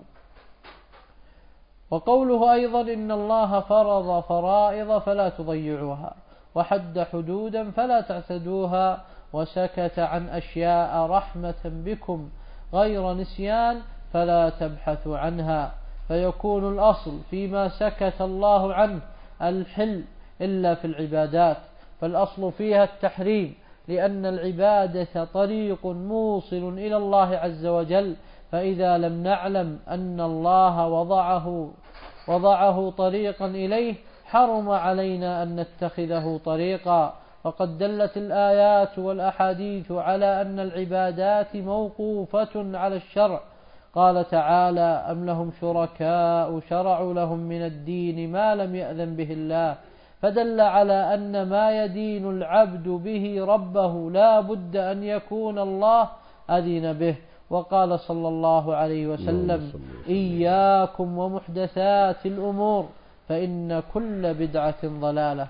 وقوله أيضا: إن الله فرض فرائض فلا تضيعوها، وحد حدودا فلا تعتدوها، وسكت عن أشياء رحمة بكم غير نسيان فلا تبحثوا عنها. فيكون الأصل فيما سكت الله عنه الحل إلا في العبادات، فالأصل فيها التحريم، لأن العبادة طريق موصل إلى الله عز وجل، فإذا لم نعلم أن الله وضعه وضعه طريقا إليه حرم علينا أن نتخذه طريقا. وقد دلت الآيات والأحاديث على أن العبادات موقوفة على الشرع. قال تعالى: أم لهم شركاء شرعوا لهم من الدين ما لم يأذن به الله، فدل على أن ما يدين العبد به ربه لا بد أن يكون الله أذن به. وقال صلى الله عليه وسلم: إياكم ومحدثات الأمور فإن كل بدعة ضلالة.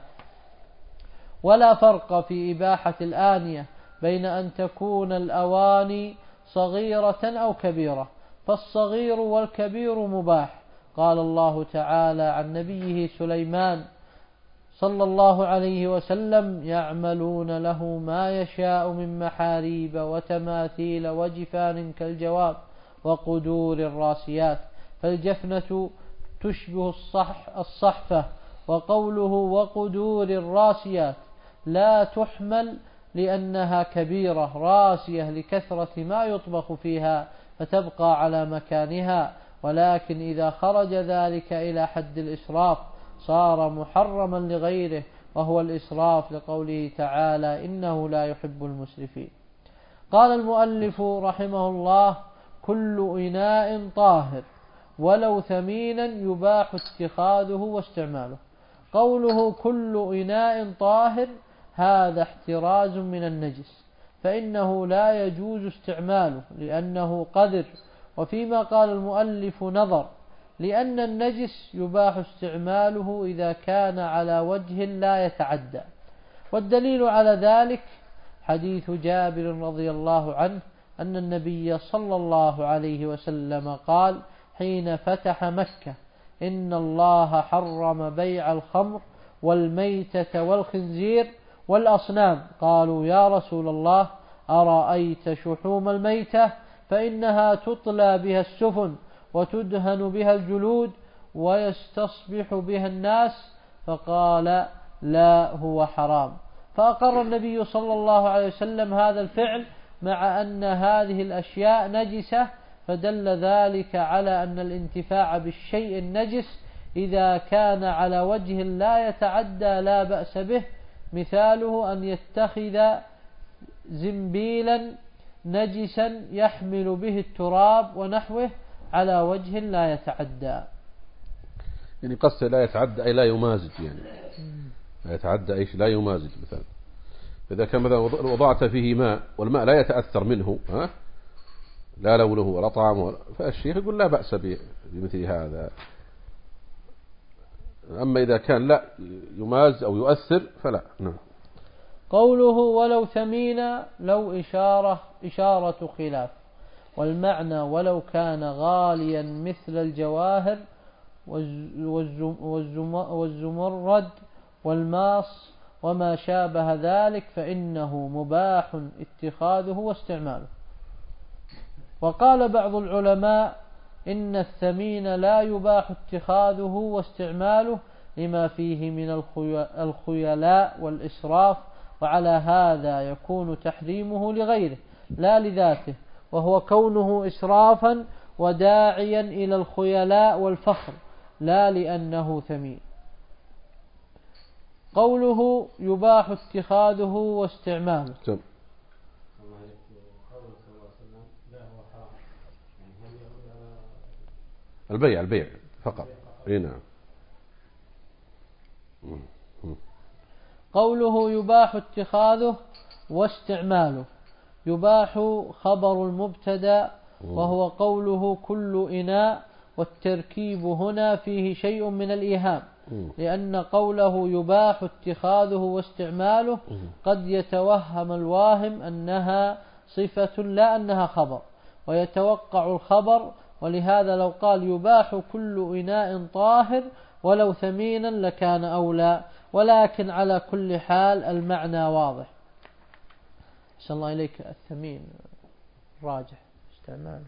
ولا فرق في إباحة الآنية بين أن تكون الأواني صغيرة أو كبيرة، فالصغير والكبير مباح. قال الله تعالى عن نبيه سليمان صلى الله عليه وسلم: يعملون له ما يشاء من محاريب وتماثيل وجفان كالجواب وقدور الراسيات. فالجفنة تشبه الصح الصحفة. وقوله وقدور الراسيات لا تحمل لأنها كبيرة راسية لكثرة ما يطبخ فيها فتبقى على مكانها، ولكن إذا خرج ذلك إلى حد الإسراف صار محرما لغيره، وهو الإسراف لقوله تعالى: إنه لا يحب المسرفين. قال المؤلف رحمه الله: كل إناء طاهر ولو ثمينا يباح اتخاذه واستعماله. قوله كل إناء طاهر هذا احتراز من النجس، فإنه لا يجوز استعماله لأنه قذر. وفيما قال المؤلف نظر، لأن النجس يباح استعماله إذا كان على وجه لا يتعدى. والدليل على ذلك حديث جابر رضي الله عنه أن النبي صلى الله عليه وسلم قال حين فتح مكة إن الله حرم بيع الخمر والميتة والخنزير والأصنام. قالوا يا رسول الله أرأيت شحوم الميتة فإنها تطلى بها السفن وتدهن بها الجلود ويستصبح بها الناس. فقال لا هو حرام. فأقر النبي صلى الله عليه وسلم هذا الفعل مع أن هذه الأشياء نجسة، فدل ذلك على أن الانتفاع بالشيء النجس إذا كان على وجه لا يتعدى لا بأس به. مثاله أن يتخذ زنبيلا نجسا يحمل به التراب ونحوه على وجه لا يتعدى. يعني قصة لا يتعدى أي لا يمازج، يعني لا يتعدى أيش لا يمازج. مثلا إذا كان مثلا وضعت فيه ماء والماء لا يتأثر منه، ها لا لونه ولا طعمه، فالشيخ يقول لا بأس بمثل هذا. أما إذا كان لا يماز أو يؤثر فلا. نعم. قوله ولو ثمينا لو إشارة إشارة خلاف، والمعنى ولو كان غاليا مثل الجواهر والزمرد والماص وما شابه ذلك فإنه مباح اتخاذه واستعماله. وقال بعض العلماء إن الثمين لا يباح اتخاذه واستعماله لما فيه من الخيلاء والإسراف، وعلى هذا يكون تحريمه لغيره لا لذاته، وهو كونه إسرافا وداعيا إلى الخيلاء والفخر لا لأنه ثمين. قوله يباح اتخاذه واستعماله. البيع البيع فقط. نعم. قوله يباح اتخاذه واستعماله، يباح خبر المبتدا وهو قوله كل إناء، والتركيب هنا فيه شيء من الإيهام، لأن قوله يباح اتخاذه واستعماله قد يتوهم الواهم أنها صفة لا أنها خبر، ويتوقع الخبر، ولهذا لو قال يباح كل إناء طاهر ولو ثمينا لكان أولى، ولكن على كل حال المعنى واضح. أحسن الله إليك. الثمين راجح استعماله،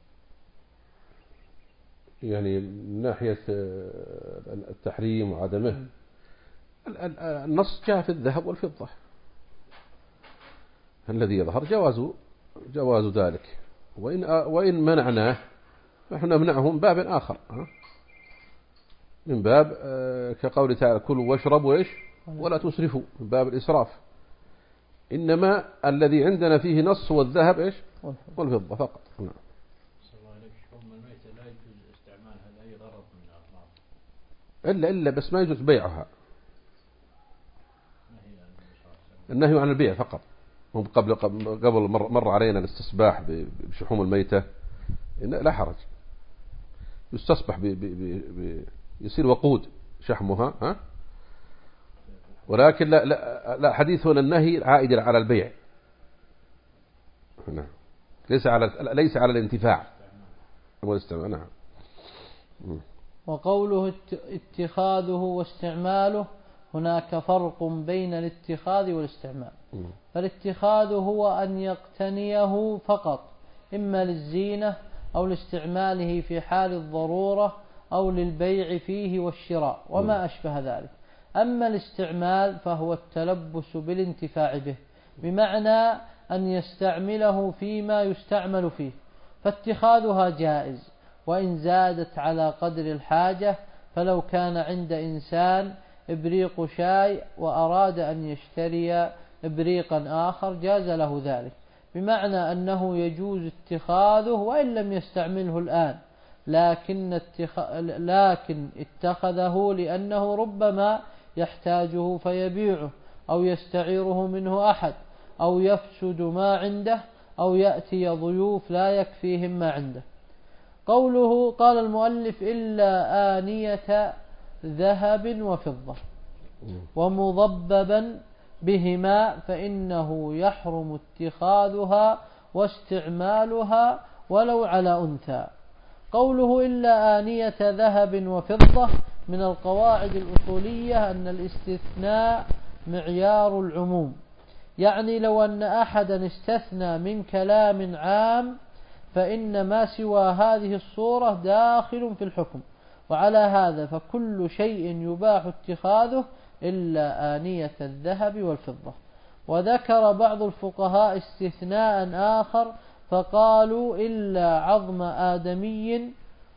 يعني من ناحية التحريم وعدمه النص جاء في الذهب والفضة، الذي يظهر جواز جواز ذلك، وإن وإن منعناه نحن نمنعه من باب آخر، من باب كقول تعالى كلوا واشربوا إيش ولا تسرفوا، من باب الإسراف. إنما الذي عندنا فيه نص هو الذهب إيش والفضة فقط. نعم. إلا إلا بس ما يجوز بيعها، النهي عن البيع فقط. هم قبل قبل مر, مر علينا الاستصباح بشحوم الميتة، لا حرج، يستصبح ب ب ب يصير وقود شحمها، ها؟ ولكن لا لا, لا حديث هنا النهي عائد على البيع، نعم، ليس على ليس على الانتفاع والاستعمال. نعم. وقوله اتخاذه واستعماله هناك فرق بين الاتخاذ والاستعمال. فالاتخاذ هو أن يقتنيه فقط، إما للزينة أو لاستعماله في حال الضرورة أو للبيع فيه والشراء وما أشبه ذلك. أما الاستعمال فهو التلبس بالانتفاع به، بمعنى أن يستعمله فيما يستعمل فيه، فاتخاذها جائز وإن زادت على قدر الحاجة. فلو كان عند إنسان إبريق شاي وأراد أن يشتري إبريقا آخر جاز له ذلك، بمعنى أنه يجوز اتخاذه وإن لم يستعمله الآن، لكن, اتخ... لكن اتخذه لأنه ربما يحتاجه فيبيعه، أو يستعيره منه أحد، أو يفسد ما عنده، أو يأتي ضيوف لا يكفيهم ما عنده. قوله قال المؤلف إلا آنية ذهب وفضة ومضببا بهما فإنه يحرم اتخاذها واستعمالها ولو على أنثى. قوله إلا آنية ذهب وفضة من القواعد الأصولية أن الاستثناء معيار العموم، يعني لو أن أحدا استثنى من كلام عام فإن ما سوى هذه الصورة داخل في الحكم، وعلى هذا فكل شيء يباح اتخاذه إلا آنية الذهب والفضة. وذكر بعض الفقهاء استثناء آخر فقالوا إلا عظم آدمي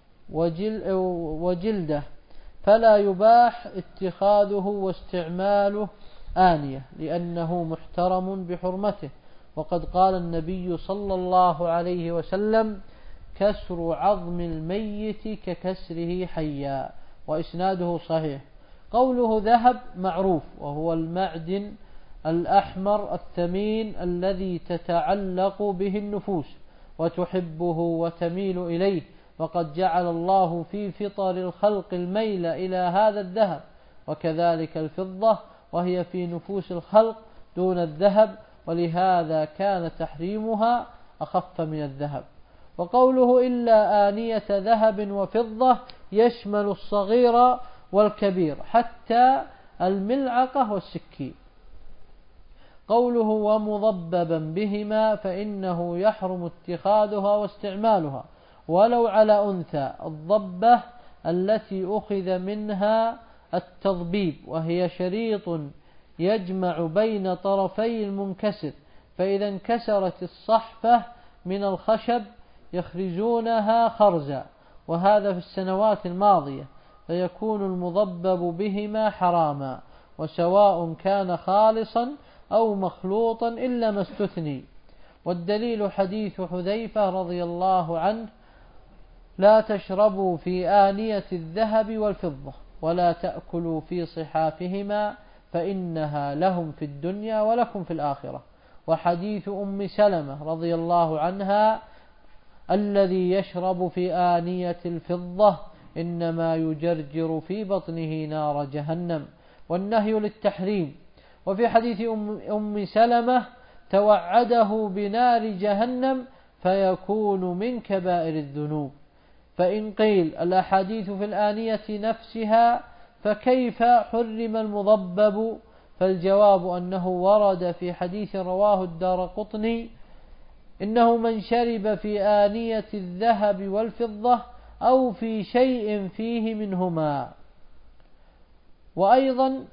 وجلده فلا يباح اتخاذه واستعماله آنية لأنه محترم بحرمته. وقد قال النبي صلى الله عليه وسلم كسر عظم الميت ككسره حيا، وإسناده صحيح. قوله ذهب معروف وهو المعدن الأحمر الثمين الذي تتعلق به النفوس وتحبه وتميل إليه، وقد جعل الله في فطر الخلق الميل إلى هذا الذهب. وكذلك الفضة وهي في نفوس الخلق دون الذهب، ولهذا كان تحريمها أخف من الذهب. وقوله إلا آنية ذهب وفضة يشمل الصغير والكبير حتى الملعقة والسكين. قوله ومضببا بهما فإنه يحرم اتخاذها واستعمالها ولو على أنثى. الضبة التي أخذ منها التضبيب، وهي شريط يجمع بين طرفي المنكسر، فإذا انكسرت الصحفة من الخشب يخرجونها خرزا، وهذا في السنوات الماضية، فيكون المضبب بهما حراما، وسواء كان خالصا أو مخلوطا إلا ما استثني. والدليل حديث حذيفة رضي الله عنه لا تشربوا في آنية الذهب والفضة ولا تأكلوا في صحافهما فإنها لهم في الدنيا ولكم في الآخرة. وحديث أم سلمة رضي الله عنها الذي يشرب في آنية الفضة إنما يجرجر في بطنه نار جهنم، والنهي للتحريم. وفي حديث أم, أم سلمة توعده بنار جهنم فيكون من كبائر الذنوب. فإن قيل الأحاديث في الآنية نفسها فكيف حرم المضبب؟ فالجواب أنه ورد في حديث رواه الدارقطني إنه من شرب في آنية الذهب والفضة أو في شيء فيه منهما. وأيضا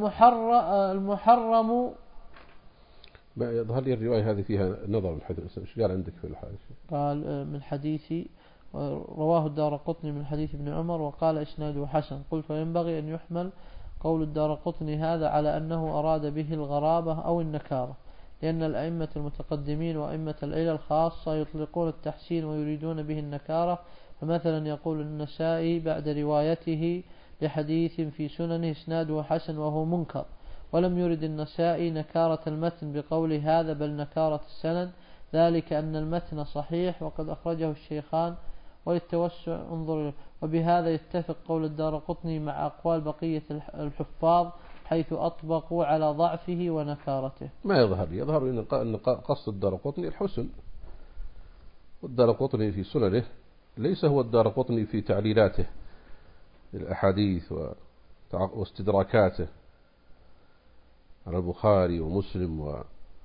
المحرم يظهر لي الرواية هذه فيها نظر من حيث ايش قال عندك في الحديث؟ قال من حديث رواه الدارقطني من حديث ابن عمر وقال إسناده حسن. قلت وينبغي أن يحمل قول الدارقطني هذا على أنه أراد به الغرابة أو النكارة، لأن الأئمة المتقدمين وأئمة العلل الخاصة يطلقون التحسين ويريدون به النكارة. فمثلا يقول النسائي بعد روايته لحديث في سننه إسناده حسن وهو منكر، ولم يرد النسائي نكارة المتن بقول هذا بل نكارة السند، ذلك أن المتن صحيح وقد أخرجه الشيخان، وللتوسع انظر. وبهذا يتفق قول الدارقطني مع أقوال بقية الحفاظ حيث أطبقوا على ضعفه ونكارته. ما يظهر لي يظهر أن قصد الدارقطني الحسن، والدارقطني في سننه ليس هو الدارقطني في تعليلاته الأحاديث واستدراكاته على البخاري ومسلم و...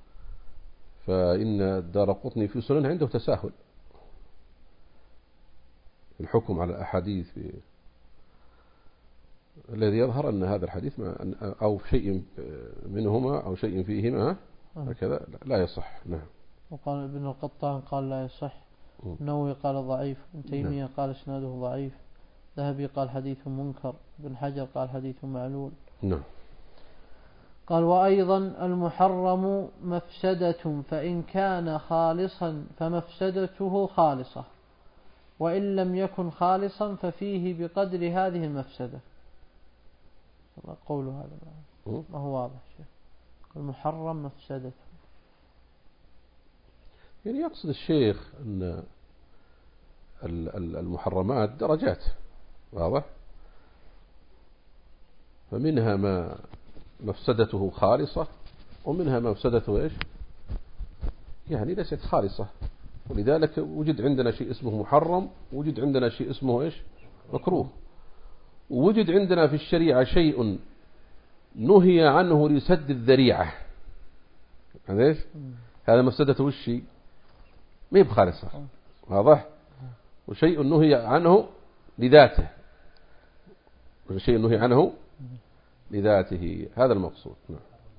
فإن الدارقطني في سننه عنده تساهل في الحكم على الأحاديث في... الذي يظهر أن هذا الحديث ما أو شيء منهما أو شيء فيهما هكذا لا يصح. نعم. وقال ابن القطان قال لا يصح، النووي قال ضعيف، ابن تيمية قال اسناده ضعيف، ذهبي قال حديث منكر، ابن حجر قال حديث معلول. نعم. قال وأيضا المحرم مفسدة، فإن كان خالصا فمفسدته خالصة، وإن لم يكن خالصا ففيه بقدر هذه المفسدة. قول هذا ما هو واضح شيء. المحرم مفسدة، يعني يقصد الشيخ أن المحرمات درجات، واضح؟ فمنها ما مفسدته خالصة، ومنها مفسدته إيش يعني ليست خالصة، ولذلك وجد عندنا شيء اسمه محرم، وجد عندنا شيء اسمه إيش مكروه، ووجد عندنا في الشريعة شيء نهي عنه لسد الذريعة، هذا إيش هذا مفسدته الشيء ما هي بخالصة، واضح؟ وشيء نهي عنه لذاته، وشيء نهي عنه لذاته، هذا المقصود. نعم.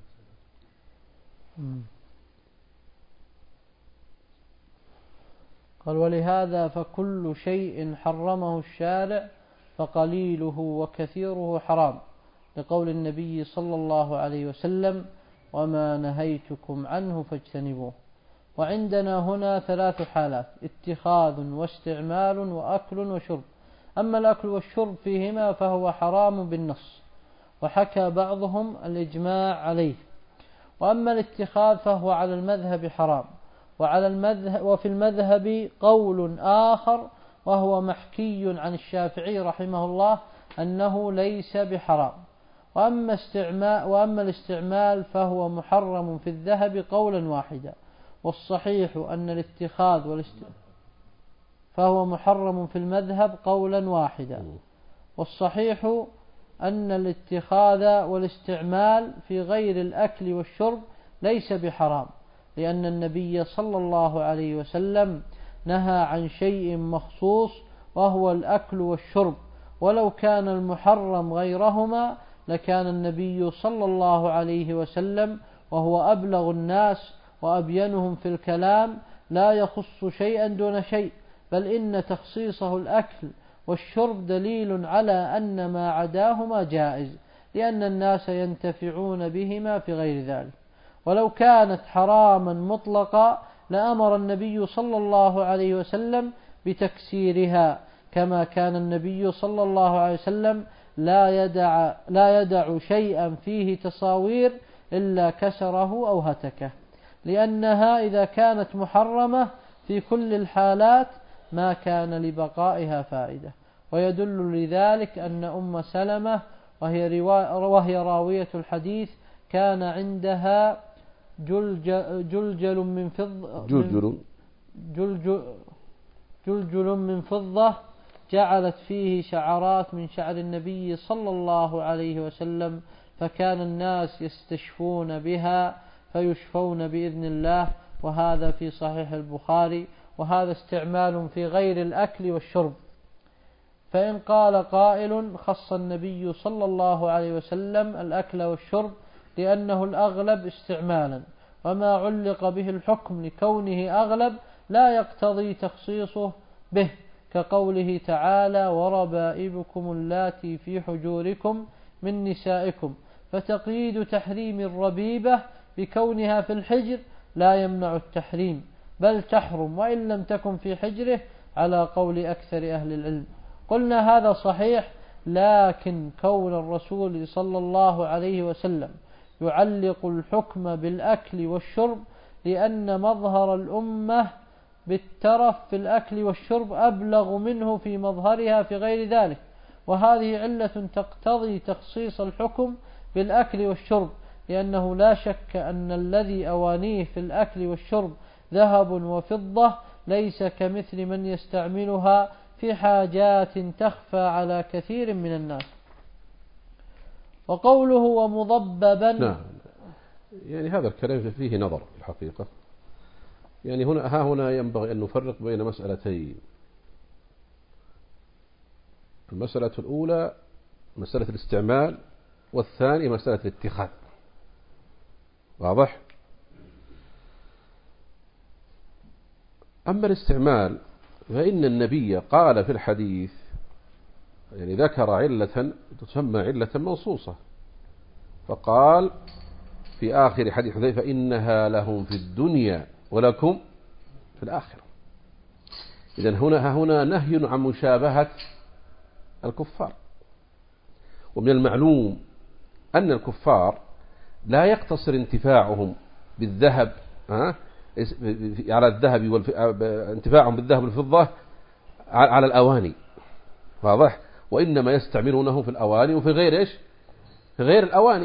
قال ولهذا فكل شيء حرمه الشارع فقليله وكثيره حرام، لقول النبي صلى الله عليه وسلم وما نهيتكم عنه فاجتنبوه. وعندنا هنا ثلاث حالات: اتخاذ واستعمال وأكل وشرب. أما الأكل والشرب فيهما فهو حرام بالنص، وحكى بعضهم الإجماع عليه. وأما الاتخاذ فهو على المذهب حرام، وعلى المذهب وفي المذهب قول آخر وهو محكي عن الشافعي رحمه الله أنه ليس بحرام. وأما, استعمال وأما الاستعمال فهو محرم في الذهب قولا واحدا، والصحيح أن الاتخاذ والاستعمال فهو محرم في المذهب قولا واحدا، والصحيح أن الاتخاذ والاستعمال في غير الأكل والشرب ليس بحرام، لأن النبي صلى الله عليه وسلم نهى عن شيء مخصوص وهو الأكل والشرب، ولو كان المحرم غيرهما لكان النبي صلى الله عليه وسلم وهو أبلغ الناس وأبينهم في الكلام لا يخص شيئا دون شيء، بل إن تخصيصه الأكل والشرب دليل على أن ما عداهما جائز، لأن الناس ينتفعون بهما في غير ذلك. ولو كانت حراما مطلقا لأمر النبي صلى الله عليه وسلم بتكسيرها، كما كان النبي صلى الله عليه وسلم لا يدع, لا يدع شيئا فيه تصاوير إلا كسره أو هتكه، لأنها إذا كانت محرمة في كل الحالات ما كان لبقائها فائدة. ويدل لذلك أن أم سلمة وهي, وهي راوية الحديث كان عندها جلجل, جلجل من فضة جلجل, جلجل, جلجل من فضة جعلت فيه شعرات من شعر النبي صلى الله عليه وسلم، فكان الناس يستشفون بها فيشفون بإذن الله، وهذا في صحيح البخاري، وهذا استعمال في غير الأكل والشرب. فإن قال قائل خص النبي صلى الله عليه وسلم الأكل والشرب لأنه الأغلب استعمالا، وما علق به الحكم لكونه أغلب لا يقتضي تخصيصه به، كقوله تعالى وربائبكم اللاتي في حجوركم من نسائكم، فتقييد تحريم الربيبة بكونها في الحجر لا يمنع التحريم، بل تحرم وإن لم تكن في حجره على قول أكثر أهل العلم. قلنا هذا صحيح، لكن كون الرسول صلى الله عليه وسلم يعلق الحكم بالأكل والشرب لأن مظهر الأمة بالترف في الأكل والشرب أبلغ منه في مظهرها في غير ذلك، وهذه علة تقتضي تخصيص الحكم بالأكل والشرب، لأنه لا شك أن الذي أوانيه في الأكل والشرب ذهب وفضة ليس كمثل من يستعملها في حاجات تخفى على كثير من الناس. وقوله ومضببا، نعم، يعني هذا الكلام فيه نظر الحقيقة. يعني هنا ها هنا ينبغي أن نفرق بين مسألتين. المسألة الأولى مسألة الاستعمال، والثانية مسألة الاتخاذ. واضح؟ أما الاستعمال فإن النبي قال في الحديث، يعني ذكر علة تسمى علة منصوصة، فقال في آخر حديث حذيفة إنها لهم في الدنيا ولكم في الآخرة. إذن هنا هنا نهي عن مشابهة الكفار. ومن المعلوم أن الكفار لا يقتصر انتفاعهم بالذهب ها على الذهب والف... انتفاعهم بالذهب والفضة على الأواني، واضح؟ وإنما يستعملونه في الأواني وفي غير إيش؟ في غير الأواني.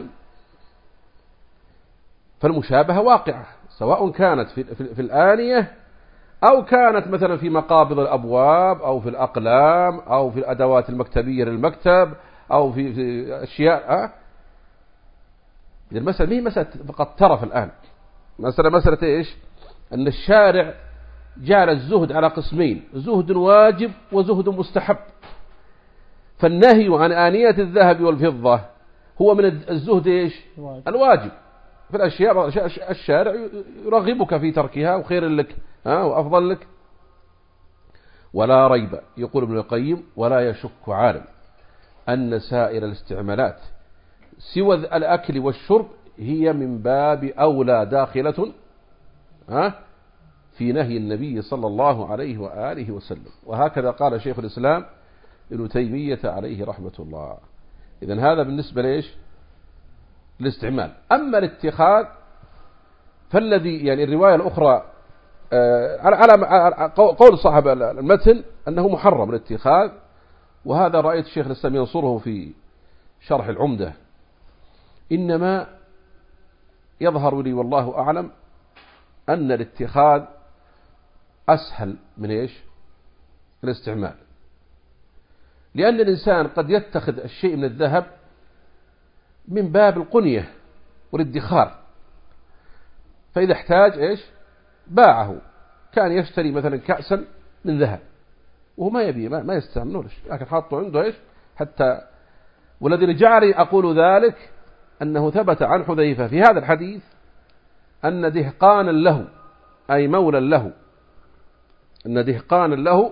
فالمشابهة واقعة سواء كانت في, في, في الآنية أو كانت مثلا في مقابض الأبواب أو في الأقلام أو في الأدوات المكتبية للمكتب أو في, في أشياء. أه؟ المسألة مي مسألة فقط ترف الآن، مسألة مسألة إيش؟ أن الشارع جعل الزهد على قسمين، زهد واجب وزهد مستحب. فالنهي عن آنية الذهب والفضة هو من الزهد إيش؟ الواجب في الأشياء الشارع يرغبك في تركها وخير لك ها وأفضل لك. ولا ريب، يقول ابن القيم، ولا يشك عالم أن سائر الاستعمالات سوى الأكل والشرب هي من باب أولى داخلة ها في نهي النبي صلى الله عليه وآله وسلم. وهكذا قال شيخ الإسلام ابن تيمية عليه رحمة الله. إذن هذا بالنسبة ليش؟ الاستعمال. أما الاتخاذ فالذي يعني الرواية الأخرى على على قول صاحب المتن أنه محرم الاتخاذ، وهذا رأيت الشيخ الإسلام ينصره في شرح العمدة. إنما يظهر لي والله أعلم أن الاتخاذ أسهل من إيش؟ الاستعمال، لأن الإنسان قد يتخذ الشيء من الذهب من باب القنية والادخار، فإذا احتاج إيش؟ باعه. كان يشتري مثلا كأسا من ذهب وهو ما يبيه، ما, ما يستعملوش، لكن حاطه عنده إيش حتى. والذي جعلني أقول ذلك أنه ثبت عن حذيفة في هذا الحديث أن دهقانا له، أي مولا له، أن دهقانا له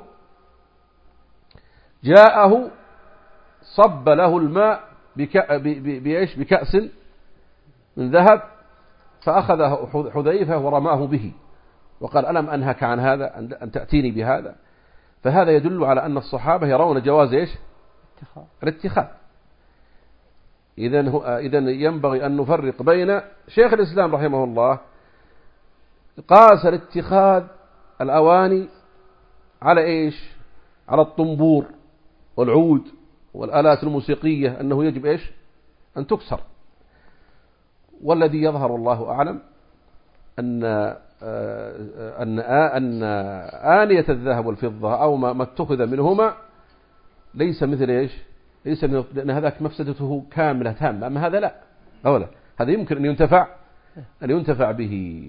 جاءه صب له الماء بك... بإيش؟ بكأس من ذهب، فأخذه حذيفة ورماه به وقال ألم أنهك عن هذا أن تأتيني بهذا؟ فهذا يدل على أن الصحابة يرون جواز إيش؟ الاتخاذ. إذن, إذن ينبغي أن نفرق بين شيخ الإسلام رحمه الله قاس الاتخاذ الأواني على إيش؟ على الطنبور والعود والآلات الموسيقية، أنه يجب إيش؟ أن تكسر. والذي يظهر الله أعلم أن أن أن آنية الذهب والفضة أو ما اتخذ منهما ليس مثل إيش؟ ليس من، لأن هذاك مفسدته كاملة تامة، أما هذا لا، أولا هذا يمكن أن ينتفع أن ينتفع به.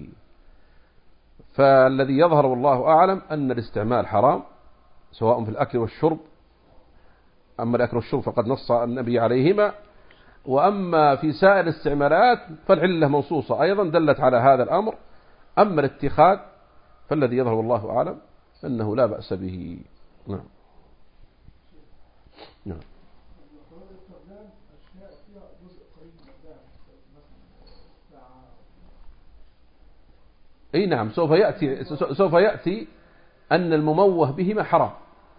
فالذي يظهر والله أعلم أن الاستعمال حرام سواء في الأكل والشرب. أما الأكل والشرب فقد نص النبي عليهما، وأما في سائر الاستعمالات فالعلة منصوصة أيضا دلت على هذا الأمر. أما الاتخاذ فالذي يظهر والله أعلم أنه لا بأس به. نعم نعم. أي نعم، سوف يأتي سوف يأتي أن المموه بهما حرام،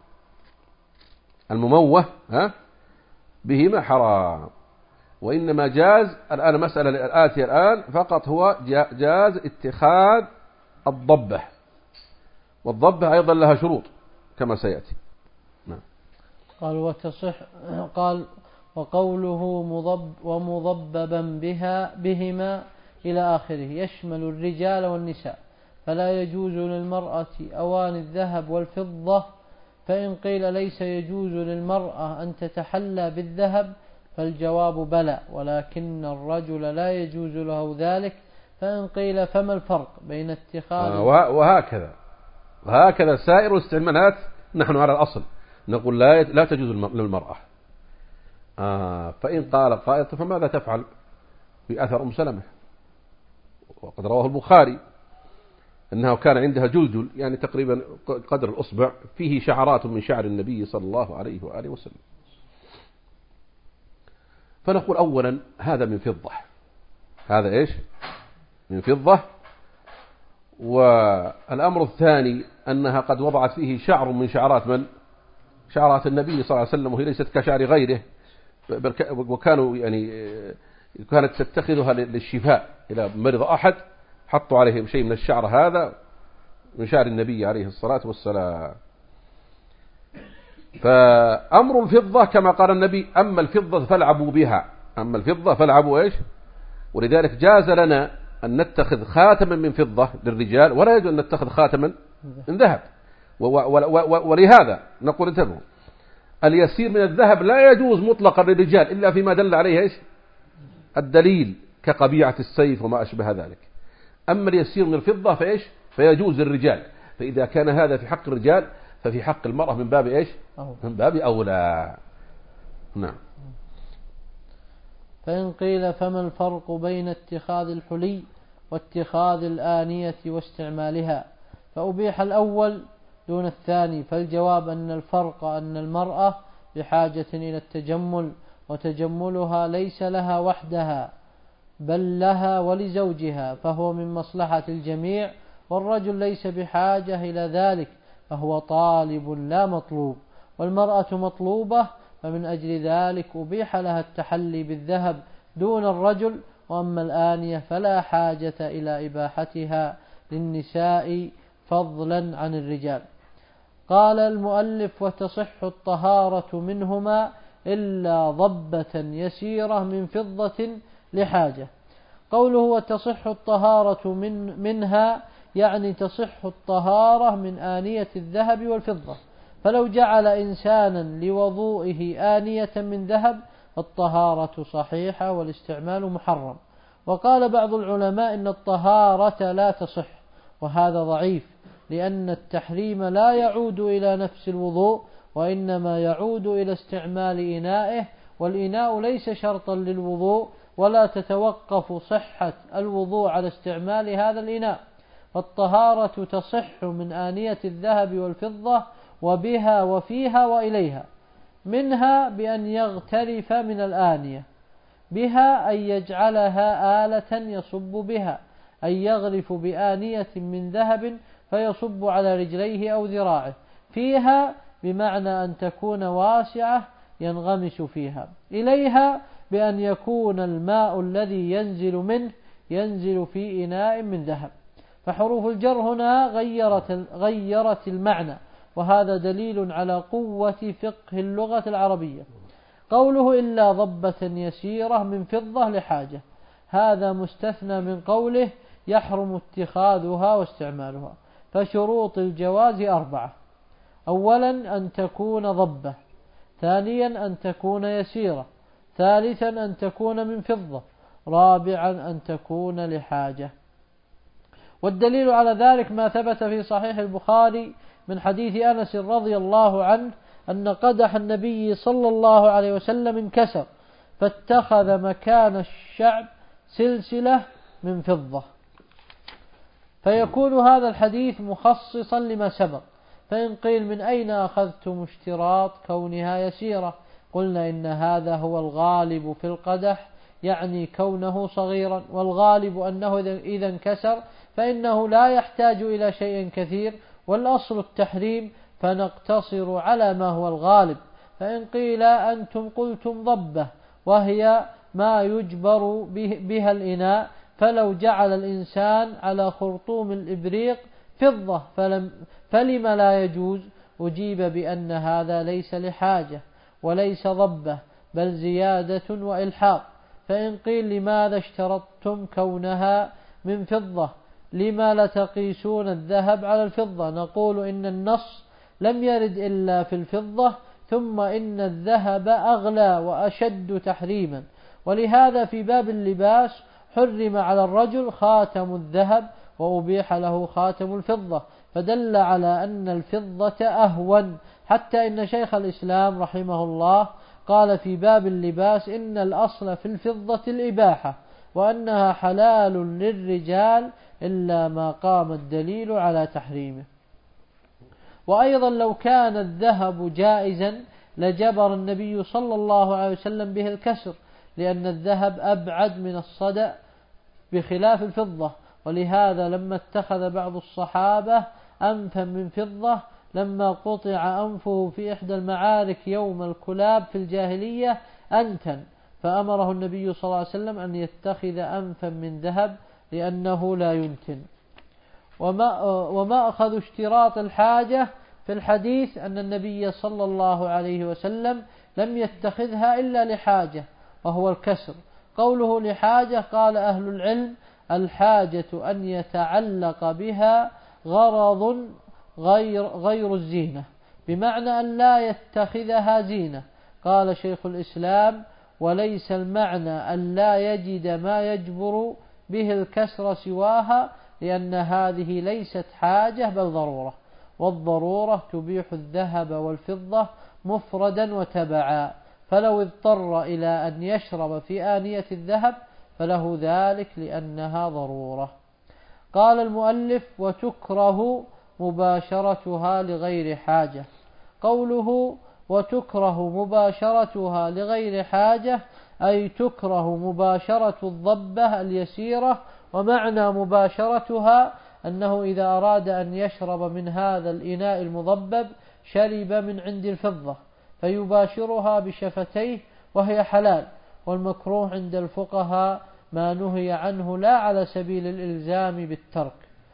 المموه ها بهما حرام، وإنما جاز الآن مسألة الآتية الآن فقط هو جاز اتخاذ الضبة، والضبة أيضا لها شروط كما سيأتي. نعم. قال وتصح، قال وقوله مضب ومضببا بها بهما إلى آخره يشمل الرجال والنساء، فلا يجوز للمرأة أواني الذهب والفضة. فإن قيل ليس يجوز للمرأة أن تتحلى بالذهب فالجواب بلى، ولكن الرجل لا يجوز له ذلك. فإن قيل فما الفرق بين اتخاذ آه وهكذا وهكذا سائر الاستعمالات نحن على الأصل نقول لا لا تجوز للمرأة. آه فإن قال قائل فماذا تفعل في أثر أم سلمة؟ وقد رواه البخاري أنه كان عندها جلجل يعني تقريبا قدر الأصبع فيه شعرات من شعر النبي صلى الله عليه وآله وسلم. فنقول أولا هذا من فضة، هذا إيش؟ من فضة. والأمر الثاني أنها قد وضعت فيه شعر من شعرات من؟ شعرات النبي صلى الله عليه وسلم، وهي ليست كشعر غيره، وكانوا يعني كانت تتخذها للشفاء. إلى مرض أحد حطوا عليه شيء من الشعر هذا من شعر النبي عليه الصلاة والسلام. فأمر الفضة كما قال النبي أما الفضة فالعبوا بها، أما الفضة فالعبوا إيش. ولذلك جاز لنا أن نتخذ خاتما من فضة للرجال، ولا يجوز أن نتخذ خاتما من ذهب. ولهذا نقول انتبهوا، اليسير من الذهب لا يجوز مطلقا للرجال إلا فيما دل عليه إيش الدليل كقبيعة السيف وما أشبه ذلك. أما اليسير من الفضة فإيش فيجوز للرجال. فإذا كان هذا في حق الرجال ففي حق المرأة من باب إيش من باب أولى. نعم. فإن قيل فما الفرق بين اتخاذ الحلي واتخاذ الآنية واستعمالها، فأبيح الأول دون الثاني، فالجواب أن الفرق أن المرأة بحاجة إلى التجمل، وتجملها ليس لها وحدها بل لها ولزوجها، فهو من مصلحة الجميع، والرجل ليس بحاجة إلى ذلك فهو طالب لا مطلوب، والمرأة مطلوبة، فمن أجل ذلك أبيح لها التحلي بالذهب دون الرجل. وأما الآنية فلا حاجة إلى إباحتها للنساء فضلا عن الرجال. قال المؤلف وتصح الطهارة منهما إلا ضبة يسيرة من فضة لحاجة. قوله وتصح الطهارة من منها يعني تصح الطهارة من آنية الذهب والفضة، فلو جعل إنسانا لوضوئه آنية من ذهب الطهارة صحيحة والاستعمال محرم. وقال بعض العلماء إن الطهارة لا تصح، وهذا ضعيف، لأن التحريم لا يعود إلى نفس الوضوء، وإنما يعود إلى استعمال إنائه، والإناء ليس شرطا للوضوء، ولا تتوقف صحة الوضوء على استعمال هذا الإناء. فالطهارة تصح من آنية الذهب والفضة وبها وفيها وإليها، منها بأن يغترف من الآنية، بها أن يجعلها آلة يصب بها، أن يغرف بآنية من ذهب فيصب على رجليه أو ذراعه، فيها بمعنى أن تكون واسعة ينغمس فيها، إليها بأن يكون الماء الذي ينزل منه ينزل في إناء من ذهب. فحروف الجر هنا غيرت, غيرت المعنى، وهذا دليل على قوة فقه اللغة العربية. قوله إلا ضبة يسيرة من فضة لحاجة، هذا مستثنى من قوله يحرم اتخاذها واستعمالها. فشروط الجواز أربعة: أولا أن تكون ضبة، ثانيا أن تكون يسيرة، ثالثا أن تكون من فضة، رابعا أن تكون لحاجة. والدليل على ذلك ما ثبت في صحيح البخاري من حديث أنس رضي الله عنه أن قدح النبي صلى الله عليه وسلم انكسر، فاتخذ مكان الشعب سلسلة من فضة. فيكون هذا الحديث مخصصا لما سبق. فإن قيل من أين أخذتم اشتراط كونها يسيرة؟ قلنا إن هذا هو الغالب في القدح، يعني كونه صغيرا، والغالب أنه إذا انكسر فإنه لا يحتاج إلى شيء كثير، والأصل التحريم، فنقتصر على ما هو الغالب. فإن قيل أنتم قلتم ضبة وهي ما يجبر بها الإناء، فلو جعل الإنسان على خرطوم الإبريق فضة فلم فلم لا يجوز؟ أجيب بأن هذا ليس لحاجة وليس ضبة، بل زيادة وإلحاق. فإن قيل لماذا اشترطتم كونها من فضة؟ لما لا تقيسون الذهب على الفضة؟ نقول إن النص لم يرد إلا في الفضة، ثم إن الذهب أغلى وأشد تحريما، ولهذا في باب اللباس حرم على الرجل خاتم الذهب وأبيح له خاتم الفضة، فدل على أن الفضة أهون. حتى إن شيخ الإسلام رحمه الله قال في باب اللباس إن الأصل في الفضة الإباحة، وأنها حلال للرجال إلا ما قام الدليل على تحريمه. وأيضا لو كان الذهب جائزا لجبر النبي صلى الله عليه وسلم به الكسر، لأن الذهب أبعد من الصدأ بخلاف الفضة. ولهذا لما اتخذ بعض الصحابة أنفا من فضة لما قطع أنفه في إحدى المعارك يوم الكلاب في الجاهلية أنتن، فأمره النبي صلى الله عليه وسلم أن يتخذ أنفا من ذهب لأنه لا ينتن. وما, وما أخذ اشتراط الحاجة في الحديث أن النبي صلى الله عليه وسلم لم يتخذها إلا لحاجة وهو الكسر. قوله لحاجة قال أهل العلم الحاجة أن يتعلق بها غرض غير, غير الزينة، بمعنى أن لا يتخذها زينة. قال شيخ الإسلام وليس المعنى أن لا يجد ما يجبر به الكسر سواها، لأن هذه ليست حاجة بل ضرورة، والضرورة تبيح الذهب والفضة مفردا وتبعا، فلو اضطر إلى أن يشرب في آنية الذهب فله ذلك لأنها ضرورة. قال المؤلف وتكره مباشرتها لغير حاجة. قوله وتكره مباشرتها لغير حاجة أي تكره مباشرة الضبة اليسيرة، ومعنى مباشرتها أنه إذا أراد أن يشرب من هذا الإناء المضبب شرب من عند الفضة فيباشرها بشفتيه وهي حلال، والمكروه عند الفقهاء ما نهي عنه لا على سبيل الإلزام بالترك،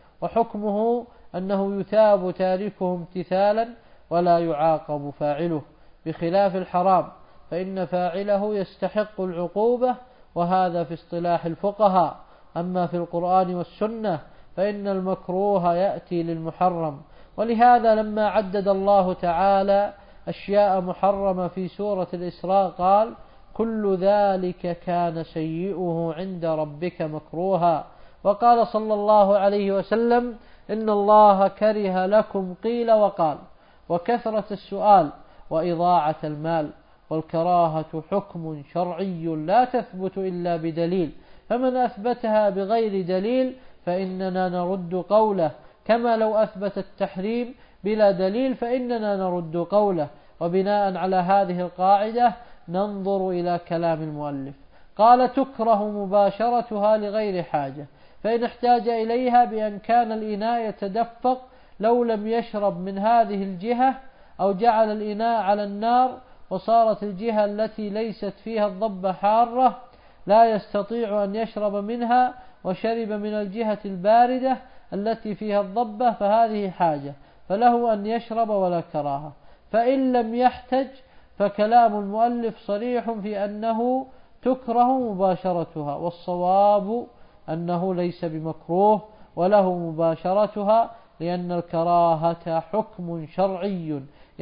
وحكمه أنه يثاب تاركه امتثالا ولا يعاقب فاعله، بخلاف الحرام فإن فاعله يستحق العقوبة، وهذا في اصطلاح الفقهاء. أما في القرآن والسنة فإن المكروه يأتي للمحرم، ولهذا لما عدد الله تعالى أشياء محرمة في سورة الإسراء قال كل ذلك كان سيئه عند ربك مكروها، وقال صلى الله عليه وسلم إن الله كره لكم قيل وقال وكثرة السؤال وإضاعة المال، والكراهة حكم شرعي لا تثبت إلا بدليل، فمن أثبتها بغير دليل فإننا نرد قوله، كما لو أثبت التحريم بلا دليل فإننا نرد قوله. وبناء على هذه القاعدة ننظر إلى كلام المؤلف. قال تكره مباشرتها لغير حاجة، فإن احتاج إليها بأن كان الإناء يتدفق لو لم يشرب من هذه الجهة، أو جعل الإناء على النار وصارت الجهة التي ليست فيها الضبة حارة لا يستطيع أن يشرب منها وشرب من الجهة الباردة التي فيها الضبة، فهذه حاجة فله أن يشرب ولا كراهة. فإن لم يحتج فكلام المؤلف صريح في أنه تكره مباشرتها، والصواب أنه ليس بمكروه وله مباشرتها، لأن الكراهة حكم شرعي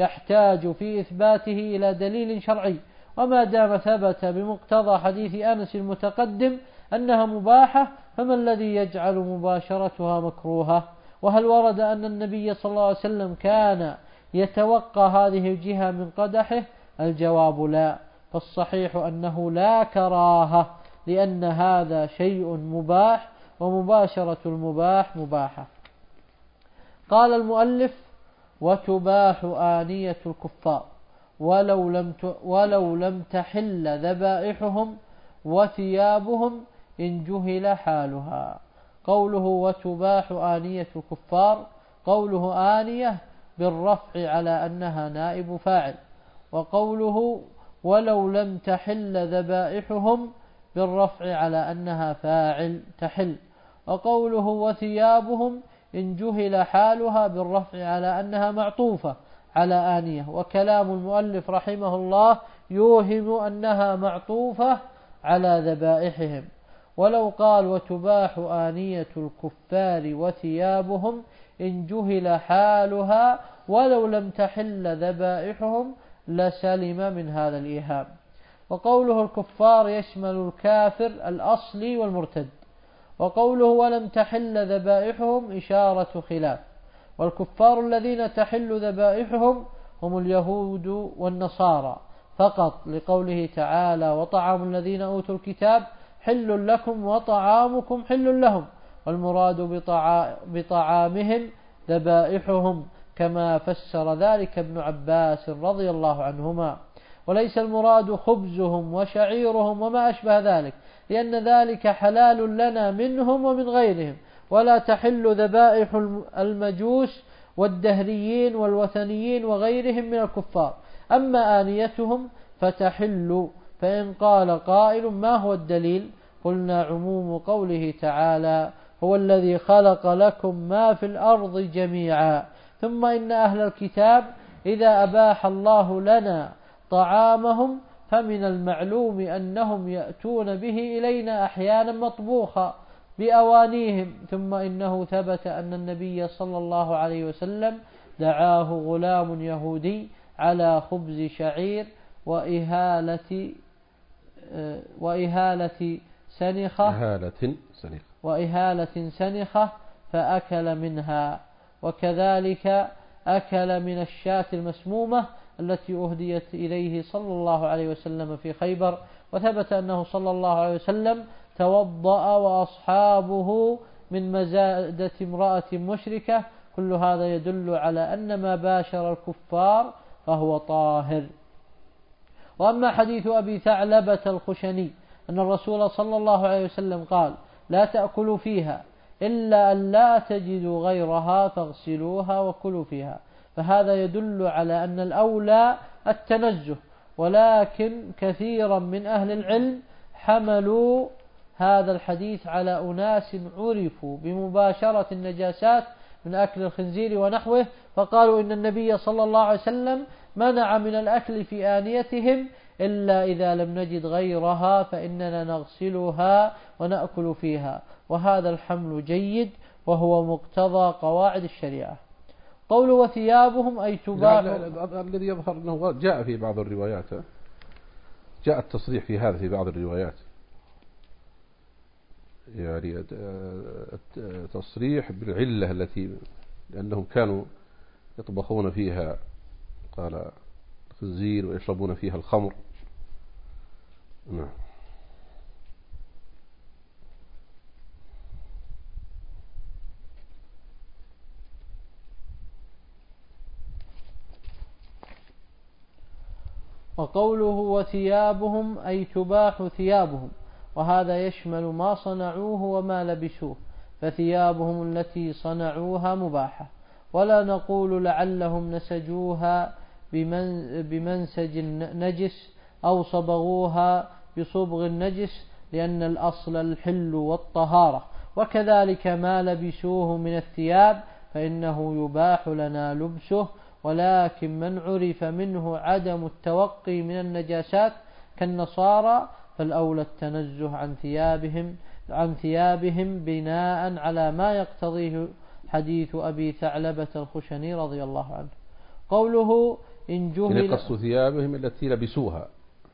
يحتاج في إثباته إلى دليل شرعي، وما دام ثبت بمقتضى حديث أنس المتقدم أنها مباحة فما الذي يجعل مباشرتها مكروهة؟ وهل ورد أن النبي صلى الله عليه وسلم كان يتوقى هذه الجهة من قدحه؟ الجواب لا، فالصحيح أنه لا كراهة، لأن هذا شيء مباح ومباشرة المباح مباحة. قال المؤلف وتباح آنية الكفار ولو لم ولو لم تحل ذبائحهم وثيابهم إن جهل حالها. قوله وتباح آنية الكفار، قوله آنية بالرفع على أنها نائب فاعل، وقوله ولو لم تحل ذبائحهم بالرفع على أنها فاعل تحل، وقوله وثيابهم إن جهل حالها بالرفع على أنها معطوفة على آنية. وكلام المؤلف رحمه الله يوهم أنها معطوفة على ذبائحهم، ولو قال وتباح آنية الكفار وثيابهم إن جهل حالها ولو لم تحل ذبائحهم لسلم من هذا الإيهام. وقوله الكفار يشمل الكافر الأصلي والمرتد، وقوله ولم تحل ذبائحهم إشارة خلاف، والكفار الذين تحل ذبائحهم هم اليهود والنصارى فقط، لقوله تعالى وطعام الذين أوتوا الكتاب حل لكم وطعامكم حل لهم، والمراد بطعامهم ذبائحهم كما فسر ذلك ابن عباس رضي الله عنهما، وليس المراد خبزهم وشعيرهم وما أشبه ذلك، لأن ذلك حلال لنا منهم ومن غيرهم، ولا تحل ذبائح المجوس والدهريين والوثنيين وغيرهم من الكفار. أما آنيتهم فتحل. فإن قال قائل ما هو الدليل؟ قلنا عموم قوله تعالى هو الذي خلق لكم ما في الأرض جميعا، ثم إن أهل الكتاب إذا أباح الله لنا طعامهم فمن المعلوم أنهم يأتون به إلينا أحيانا مطبوخا بأوانيهم. ثم إنه ثبت أن النبي صلى الله عليه وسلم دعاه غلام يهودي على خبز شعير وإهالة وإهالة سنخة إهالة سنخة وإهالة سنخة فأكل منها، وكذلك أكل من الشاة المسمومة التي أهديت إليه صلى الله عليه وسلم في خيبر. وثبت أنه صلى الله عليه وسلم توضأ وأصحابه من مزادة امرأة مشركة. كل هذا يدل على أن ما باشر الكفار فهو طاهر. وأما حديث أبي ثعلبة الخشني أن الرسول صلى الله عليه وسلم قال لا تأكلوا فيها إلا أن لا تجدوا غيرها فاغسلوها وكلوا فيها، فهذا يدل على أن الأولى التنزه، ولكن كثيرا من أهل العلم حملوا هذا الحديث على أناس عرفوا بمباشرة النجاسات من أكل الخنزير ونحوه، فقالوا إن النبي صلى الله عليه وسلم منع من الأكل في آنيتهم إلا إذا لم نجد غيرها فإننا نغسلها ونأكل فيها، وهذا الحمل جيد وهو مقتضى قواعد الشريعة. قول وثيابهم أي تباح الذي يظهر أنه جاء في بعض الروايات، جاء التصريح في هذا في بعض الروايات، يعني تصريح بالعلة التي لأنهم كانوا يطبخون فيها قال الخنزير ويشربون فيها الخمر. نعم. وقوله وثيابهم أي تباح ثيابهم، وهذا يشمل ما صنعوه وما لبسوه، فثيابهم التي صنعوها مباحة، ولا نقول لعلهم نسجوها بمنسج نجس أو صبغوها بصبغ النجس، لأن الأصل الحل والطهارة، وكذلك ما لبسوه من الثياب فإنه يباح لنا لبسه، ولكن من عرف منه عدم التوقي من النجاسات كالنصارى فالأولى التنزه عن ثيابهم عن ثيابهم بناء على ما يقتضيه حديث أبي ثعلبة الخشني رضي الله عنه. قوله إن جهل قص ثيابهم التي لبسوها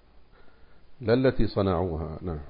لا التي صنعوها. نعم.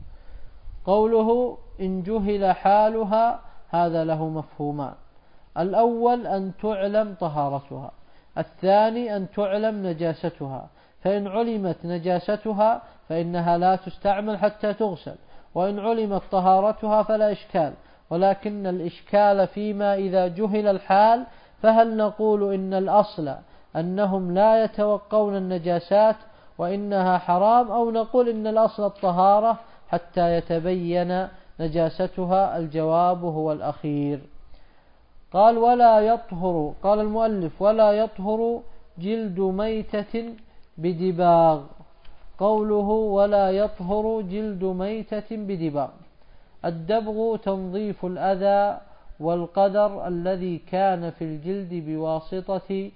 قوله إن جهل حالها هذا له مفهومان: الأول أن تعلم طهارتها، الثاني أن تعلم نجاستها، فإن علمت نجاستها فإنها لا تستعمل حتى تغسل، وإن علمت طهارتها فلا إشكال، ولكن الإشكال فيما إذا جهل الحال، فهل نقول إن الأصل أنهم لا يتوقون النجاسات وإنها حرام، أو نقول إن الأصل الطهارة حتى يتبين نجاستها؟ الجواب هو الأخير. قال ولا يطهر، قال المؤلف ولا يطهر جلد ميتة بدباغ. قوله ولا يطهر جلد ميتة بدباغ، الدبغ تنظيف الأذى والقدر الذي كان في الجلد بواسطة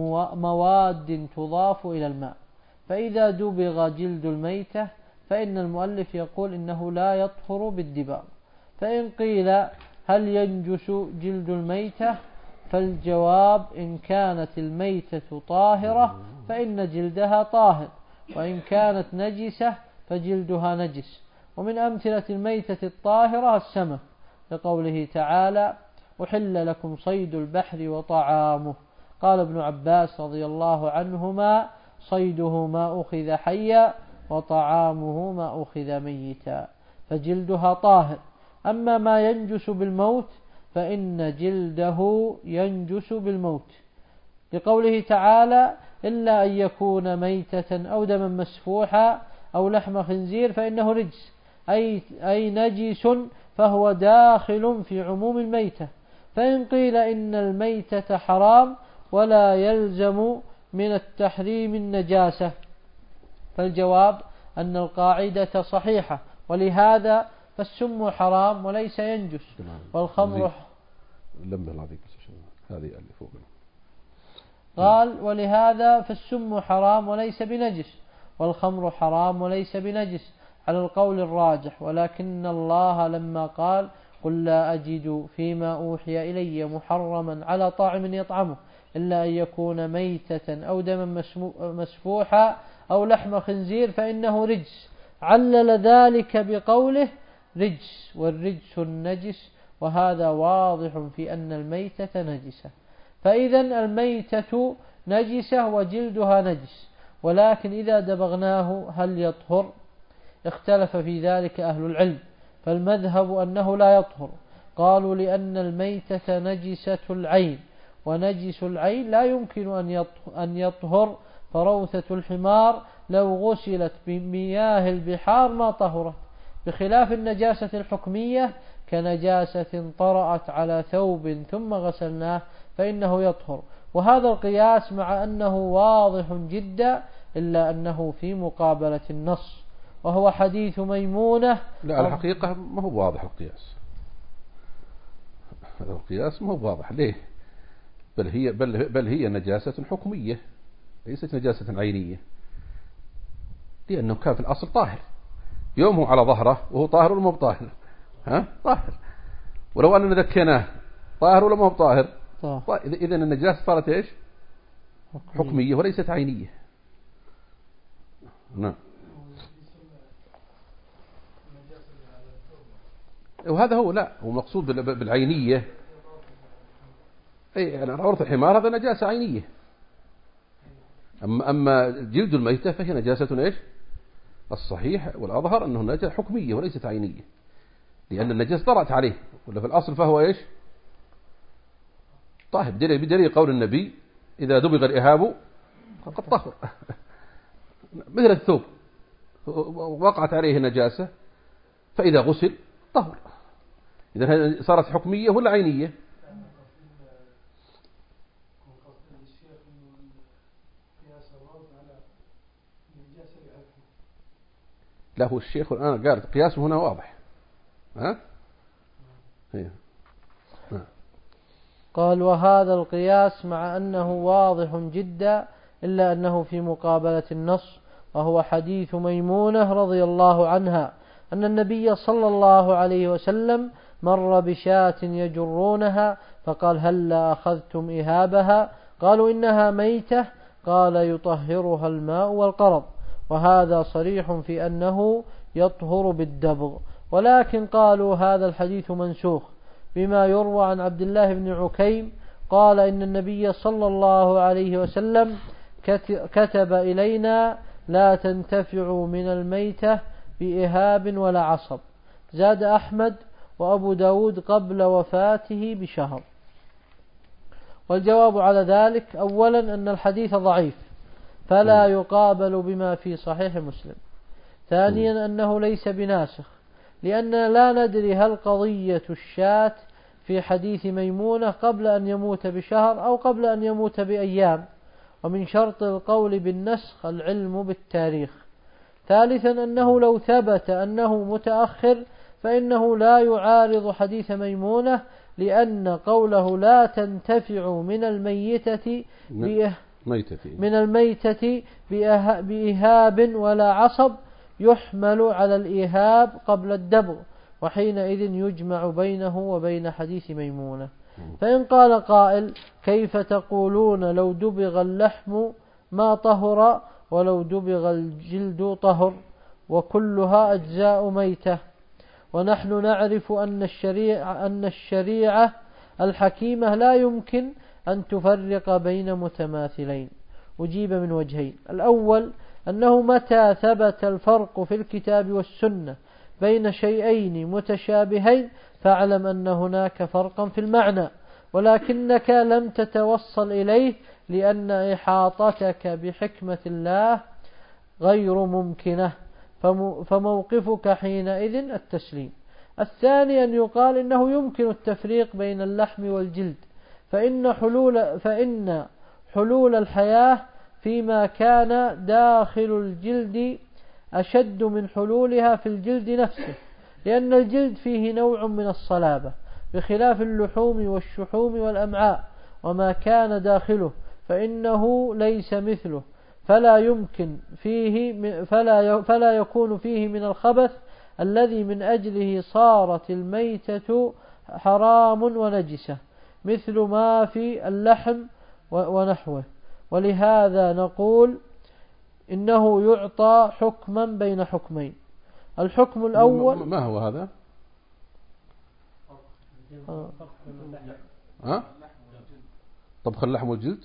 مواد تضاف إلى الماء، فإذا دبغ جلد الميتة فإن المؤلف يقول إنه لا يطهر بالدباغ. فإن قيل هل ينجس جلد الميتة؟ فالجواب إن كانت الميتة طاهرة فإن جلدها طاهر، وإن كانت نجسة فجلدها نجس. ومن أمثلة الميتة الطاهرة السمك، لقوله تعالى أحل لكم صيد البحر وطعامه. قال ابن عباس رضي الله عنهما صيده ما أخذ حيا وطعامه ما أخذ ميتا، فجلدها طاهر. أما ما ينجس بالموت فإن جلده ينجس بالموت، لقوله تعالى إلا أن يكون ميتة أو دما مسفوحا أو لحم خنزير فإنه رجس، أي, أي نجس، فهو داخل في عموم الميتة. فإن قيل إن الميتة حرام ولا يلزم من التحريم النجاسة، فالجواب أن القاعدة صحيحة، ولهذا فالسم حرام وليس ينجس، والخمر لم هذه اللي فوق قال ولهذا فالسم حرام وليس بنجس، والخمر حرام وليس بنجس على القول الراجح، ولكن الله لما قال قل لا أجد فيما أوحي إلي محرما على طاعم يطعمه إلا أن يكون ميتة أو دما مسفوحا أو لحم خنزير فإنه رجس، علل ذلك بقوله رجس، والرجس النجس، وهذا واضح في أن الميتة نجسة. فإذا الميتة نجسة وجلدها نجس، ولكن إذا دبغناه هل يطهر؟ اختلف في ذلك أهل العلم، فالمذهب أنه لا يطهر. قالوا لأن الميتة نجسة العين، ونجس العين لا يمكن أن يطهر، فروثة الحمار لو غسلت بمياه البحار ما طهرت، بخلاف النجاسة الحكمية كنجاسة طرأت على ثوب ثم غسلناه فإنه يطهر. وهذا القياس مع أنه واضح جدا إلا أنه في مقابلة النص، وهو حديث ميمونة. لا الحقيقة ما هو واضح القياس، هذا القياس ما هو واضح. ليه؟ بل هي, بل, بل هي نجاسة حكمية ليست نجاسة عينية، لأنه كان في الأصل طاهر، يومه على ظهره وهو طاهر ولا ما هو طاهر؟ ها؟ طاهر. ولو أننا ذكيناه طاهر ولا ما هو طاهر؟ طاهر. إذا النجاسة صارت إيش؟ حكمية وليست عينية. نعم. وهذا هو لا هو مقصود بالعينية. أي أنا عورة الحمار هذا نجاسة عينية، أما أما جلد الميتة فهي نجاسة إيش؟ الصحيح والأظهر أنه نجاسة حكمية وليست عينية، لأن النجاسة طرأت عليه، ولا في الأصل فهو إيش؟ طاهر، بدليل قول النبي إذا دبغ الإهاب فقد طهر. مثل الثوب وقعت عليه نجاسة فإذا غسل طهر. إذا صارت حكمية ولا عينية؟ لا هو الشيخ الآن قال قياسه هنا واضح. ها؟ هي. قال وهذا القياس مع أنه واضح جدا إلا أنه في مقابلة النص، وهو حديث ميمونة رضي الله عنها أن النبي صلى الله عليه وسلم مر بشاة يجرونها فقال هل أخذتم إهابها؟ قالوا إنها ميتة، قال يطهرها الماء والقرض. وهذا صريح في أنه يطهر بالدبغ، ولكن قالوا هذا الحديث منسوخ بما يروى عن عبد الله بن عكيم قال إن النبي صلى الله عليه وسلم كتب إلينا لا تنتفعوا من الميتة بإهاب ولا عصب. زاد أحمد وأبو داود قبل وفاته بشهر. والجواب على ذلك أولا أن الحديث ضعيف فلا يقابل بما في صحيح مسلم. ثانيا أنه ليس بناسخ، لأننا لا ندري هل قضية الشاة في حديث ميمونة قبل أن يموت بشهر أو قبل أن يموت بأيام، ومن شرط القول بالنسخ العلم بالتاريخ. ثالثا أنه لو ثبت أنه متأخر فإنه لا يعارض حديث ميمونة، لأن قوله لا تنتفع من الميتة من الميتة بإهاب ولا عصب يحمل على الإهاب قبل الدبغ، وحينئذ يجمع بينه وبين حديث ميمونة. فإن قال قائل كيف تقولون لو دبغ اللحم ما طهر ولو دبغ الجلد طهر وكلها أجزاء ميتة، ونحن نعرف أن الشريعة, أن الشريعة الحكيمة لا يمكن أن تفرق بين متماثلين. أجيب من وجهين: الأول أنه متى ثبت الفرق في الكتاب والسنة بين شيئين متشابهين فاعلم أن هناك فرقا في المعنى، ولكنك لم تتوصل إليه لأن إحاطتك بحكمة الله غير ممكنة، فموقفك حينئذ التسليم. الثاني أن يقال إنه يمكن التفريق بين اللحم والجلد، فإن حلول, فإن حلول الحياة فيما كان داخل الجلد أشد من حلولها في الجلد نفسه، لأن الجلد فيه نوع من الصلابة بخلاف اللحوم والشحوم والأمعاء وما كان داخله، فإنه ليس مثله، فلا يمكن فيه فلا فلا يكون فيه من الخبث الذي من أجله صارت الميتة حرام ونجسة، مثل ما في اللحم ونحوه. ولهذا نقول إنه يعطى حكما بين حكمين. الحكم الأول ما هو هذا؟ آه. ها؟ طبخ اللحم والجلد.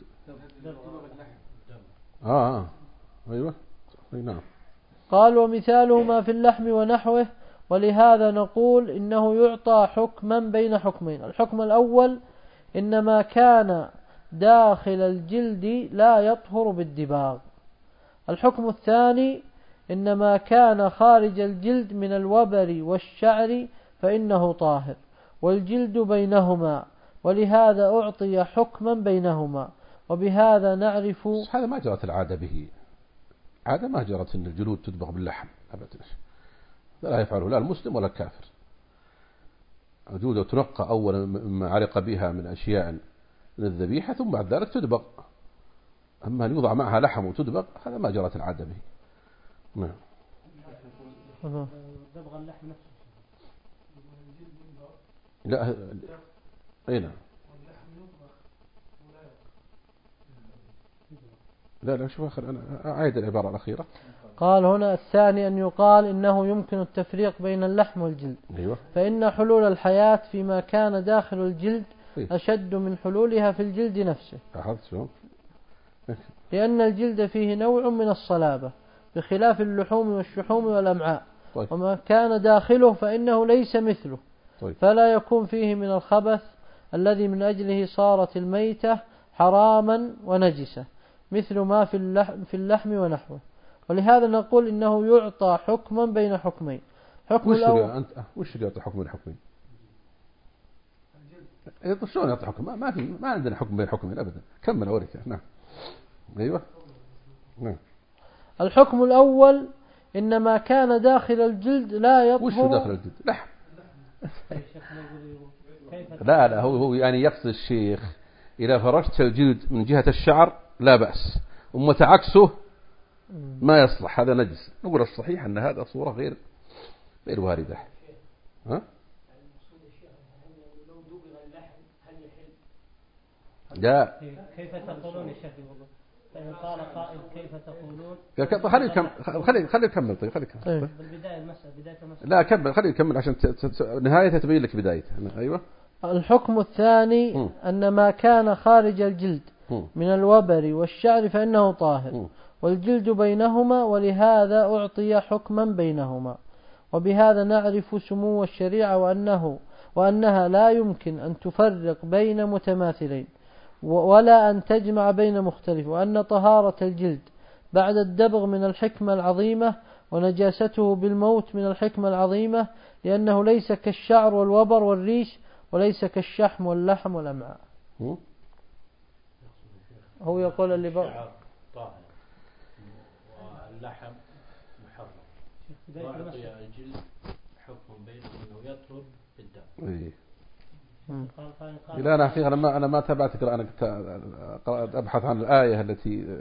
آه, آه. أيوة نعم. قال ومثاله ما في اللحم ونحوه. ولهذا نقول إنه يعطى حكما بين حكمين. الحكم الأول إنما كان داخل الجلد لا يطهر بالدباغ. الحكم الثاني إنما كان خارج الجلد من الوبر والشعر فإنه طاهر، والجلد بينهما، ولهذا أعطي حكما بينهما. وبهذا نعرف هذا ما جرت العادة به، عادة ما جرت أن الجلود تدبغ باللحم أبدا، لا يفعله لا المسلم ولا الكافر. الجلود تنقى أولا مما علق بها من أشياء من الذبيحة، ثم بعد ذلك تدبغ. أما أن يوضع معها لحم وتدبغ هذا ما جرت العادة به. نعم. دبغ اللحم نفسه. لا أي نعم. لا لا شوف آخر أنا أعيد العبارة الأخيرة. قال هنا الثاني أن يقال إنه يمكن التفريق بين اللحم والجلد. أيوة. فإن حلول الحياة فيما كان داخل الجلد أشد من حلولها في الجلد نفسه، لأن الجلد فيه نوع من الصلابة بخلاف اللحوم والشحوم والأمعاء. طيب. وما كان داخله فإنه ليس مثله. طيب. فلا يكون فيه من الخبث الذي من أجله صارت الميتة حراما ونجسة، مثل ما في اللحم, في اللحم ونحوه. ولهذا نقول إنه يعطى حكما بين حكمين. حكم وش الأول أنت وش يعطي حكم بين حكمين؟ شلون يعطي حكم؟ ما في ما عندنا حكم بين حكمين أبدا. كمل أوريك. نعم. أيوة. نعم. الحكم الأول إنما كان داخل الجلد لا يطهر. وش داخل الجلد؟ لحم. لا لا هو هو يعني يقصد الشيخ إذا فرشت الجلد من جهة الشعر لا بأس، ومتعكسه ما يصلح، هذا نجس. نقول الصحيح أن هذا صورة غير غير واردة. ها؟ لا. كيف تقولون يا شيخ؟ فإن قال قائل كيف تقولون؟ خلي يكمل خلي خلي يكمل طيب خلي يكمل. بالبداية المسألة بداية المسألة. لا كمل خلي يكمل عشان نهايتها تبين لك بدايتها. أيوة. الحكم الثاني م. أن ما كان خارج الجلد م. من الوبر والشعر فإنه طاهر، م. والجلد بينهما، ولهذا أعطي حكما بينهما. وبهذا نعرف سمو الشريعة وأنه وأنها لا يمكن أن تفرق بين متماثلين ولا أن تجمع بين مختلف، وأن طهارة الجلد بعد الدبغ من الحكمة العظيمة، ونجاسته بالموت من الحكمة العظيمة، لأنه ليس كالشعر والوبر والريش، وليس كالشحم واللحم والأمعاء. هو يقول اللي بقى طاهر واللحم محرم، وأعطي الجلد حكم بينه أنه يطهر بالدم. لا أنا حقيقة أنا ما أنا ما تابعت أنا كنت أبحث عن الآية التي،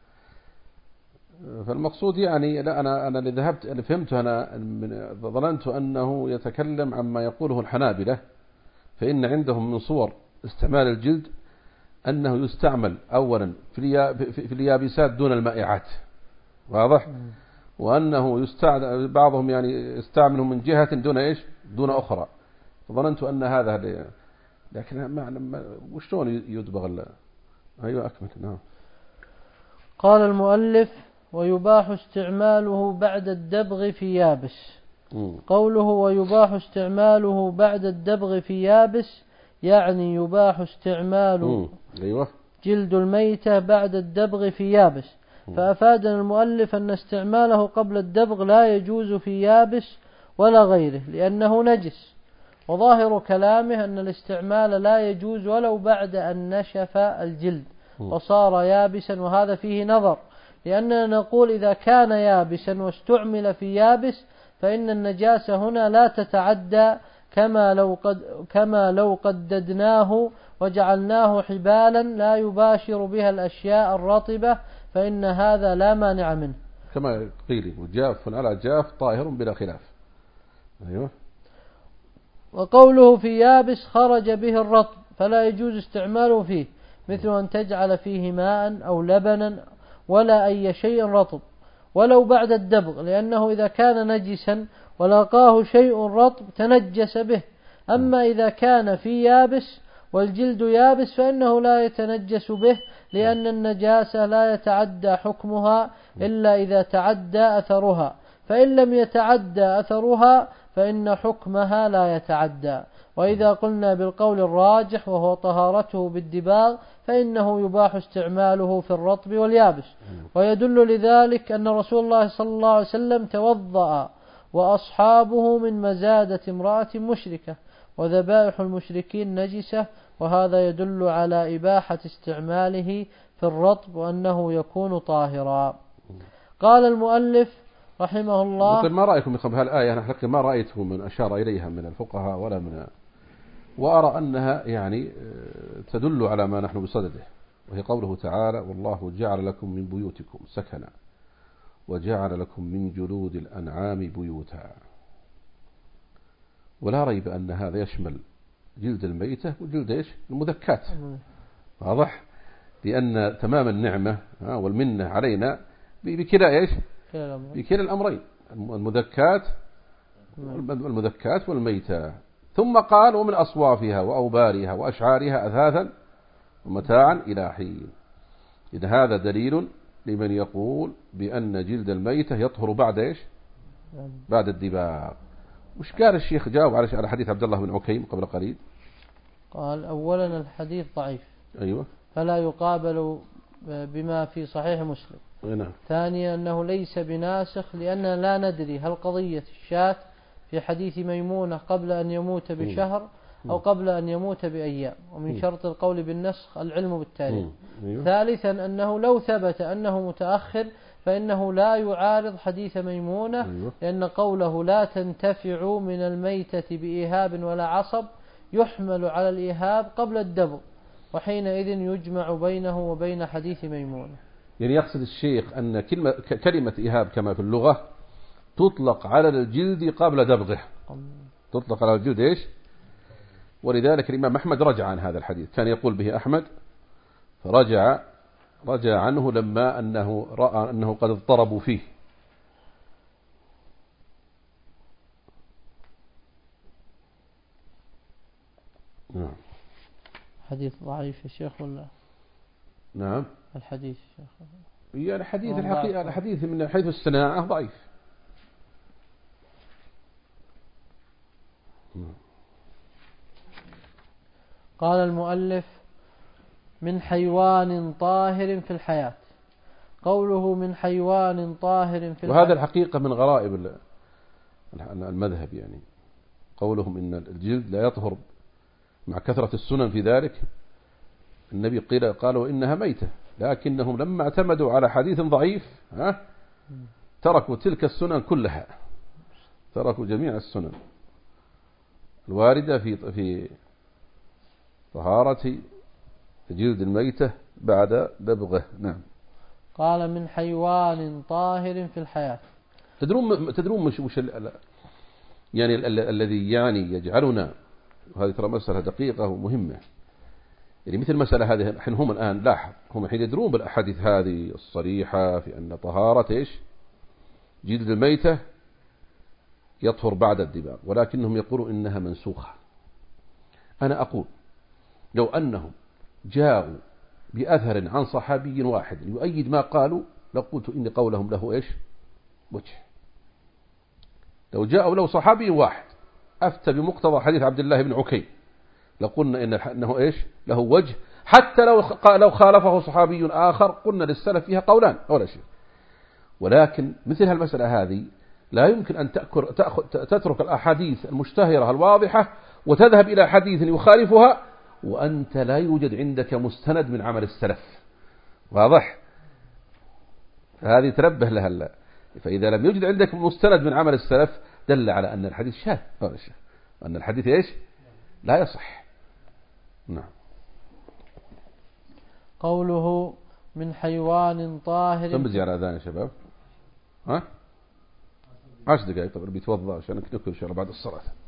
فالمقصود يعني لا أنا أنا اللي ذهبت اللي فهمته أنا من ظننت أنه يتكلم عما يقوله الحنابلة، فإن عندهم من صور استعمال الجلد أنه يستعمل أولا في في اليابسات دون المائعات، واضح، وأنه يستعمل بعضهم يعني يستعمله من جهة دون إيش دون أخرى. ظننت أن هذا، لكن ما وشلون يدبغ الله. أيوة أكمل. نعم. قال المؤلف ويباح استعماله بعد الدبغ في يابس. م. قوله ويباح استعماله بعد الدبغ في يابس يعني يباح استعمال أيوة. جلد الميتة بعد الدبغ في يابس. م. فأفادنا المؤلف أن استعماله قبل الدبغ لا يجوز في يابس ولا غيره لأنه نجس، وظاهر كلامه أن الاستعمال لا يجوز ولو بعد أن نشف الجلد وصار يابسا، وهذا فيه نظر، لأننا نقول إذا كان يابسا واستعمل في يابس فإن النجاسة هنا لا تتعدى كما لو قد كما لو قددناه وجعلناه حبالا لا يباشر بها الأشياء الرطبة فإن هذا لا مانع منه. كما قيل وجاف على جاف طاهر بلا خلاف. أيوه. وقوله في يابس خرج به الرطب فلا يجوز استعماله فيه، مثل أن تجعل فيه ماء أو لبنا ولا أي شيء رطب ولو بعد الدبغ، لأنه إذا كان نجسا ولاقاه شيء رطب تنجس به. أما إذا كان في يابس والجلد يابس فإنه لا يتنجس به، لأن النجاسة لا يتعدى حكمها إلا إذا تعدى أثرها، فإن لم يتعدى أثرها فإن حكمها لا يتعدى. وإذا قلنا بالقول الراجح وهو طهارته بالدباغ فإنه يباح استعماله في الرطب واليابس. ويدل لذلك أن رسول الله صلى الله عليه وسلم توضأ وأصحابه من مزادة امرأة مشركة، وذبائح المشركين نجسة، وهذا يدل على إباحة استعماله في الرطب وأنه يكون طاهرا. قال المؤلف رحمه الله: طيب ما رأيكم في هالآية؟ أنا ما رأيته من أشار إليها من الفقهاء ولا من، وأرى أنها يعني تدل على ما نحن بصدده، وهي قوله تعالى: والله جعل لكم من بيوتكم سكنا وجعل لكم من جلود الأنعام بيوتا. ولا ريب أن هذا يشمل جلد الميتة وجلد إيش المذكات، واضح؟ لأن تمام النعمة والمنة علينا بكلا إيش بكلا الأمرين، المذكات والمذكات والميتة. ثم قال: ومن أصوافها وأوبارها وأشعارها أثاثا ومتاعا إلى حين. إذا هذا دليل لمن يقول بأن جلد الميتة يطهر بعد إيش بعد الدباغ. وش قال الشيخ؟ جاوب على حديث عبد الله بن عكيم قبل قليل. قال: أولا الحديث ضعيف، أيوة، فلا يقابل بما في صحيح مسلم. نعم. ثانيا أنه ليس بناسخ، لأننا لا ندري هل قضية الشاة في حديث ميمونة قبل أن يموت بشهر أو قبل أن يموت بأيام، ومن شرط القول بالنسخ العلم بالتاريخ. أيوة. ثالثا أنه لو ثبت أنه متأخر فإنه لا يعارض حديث ميمونة. أيوة. لأن قوله لا تنتفع من الميتة بإيهاب ولا عصب يحمل على الإيهاب قبل الدبغ، وحينئذ يجمع بينه وبين حديث ميمونة. يعني يقصد الشيخ أن كلمة, كلمة إيهاب كما في اللغة تطلق على الجلد قبل دبغه، تطلق على الجلد إيش؟ ولذلك الإمام أحمد رجع عن هذا الحديث، كان يقول به أحمد، فرجع رجع عنه لما أنه رأى أنه قد اضطربوا فيه. نعم. حديث ضعيف يا شيخ ولا؟ نعم الحديث يا شيخ يعني الحديث الحقيقة الحديث من حيث الصناعة ضعيف. قال المؤلف: من حيوان طاهر في الحياة. قوله من حيوان طاهر في الحياة، وهذا الحقيقة من غرائب المذهب، يعني قولهم إن الجلد لا يطهر مع كثرة السنن في ذلك. النبي قيل قالوا إنها ميتة، لكنهم لما اعتمدوا على حديث ضعيف ها تركوا تلك السنن كلها، تركوا جميع السنن الواردة في في طهارة جلد الميتة بعد دبغه. نعم. قال: من حيوان طاهر في الحياة. تدرون تدرون مش مش يعني الذي يعني يجعلنا، وهذه ترى مسألة دقيقة ومهمة، يعني مثل المسألة هذه حين هم الآن لاحظ هم حين يدرون بالأحاديث هذه الصريحة في أن طهارة إيش جلد الميتة يطهر بعد الدباغ، ولكنهم يقولون إنها منسوخة. أنا أقول لو أنهم جاءوا بأثر عن صحابي واحد يؤيد ما قالوا لقلت إن قولهم له إيش وجه. لو جاءوا لو صحابي واحد أفتى بمقتضى حديث عبد الله بن عكيم لقلنا إن إنه إيش له وجه، حتى لو لو خالفه صحابي آخر قلنا للسلف فيها قولان ولا شيء. ولكن مثل هالمسألة هذه لا يمكن أن تأخذ تترك الأحاديث المشتهرة الواضحة وتذهب إلى حديث يخالفها وأنت لا يوجد عندك مستند من عمل السلف. واضح؟ هذه تنبه لها. فإذا لم يوجد عندك مستند من عمل السلف دل على أن الحديث شاذ أن الحديث إيش لا يصح. نعم. قوله من حيوان طاهر. كم بزي على أذان يا شباب؟ ها؟ عشر دقائق. طبعا بيتوضأ عشان نكمل إن شاء الله بعد الصلاة.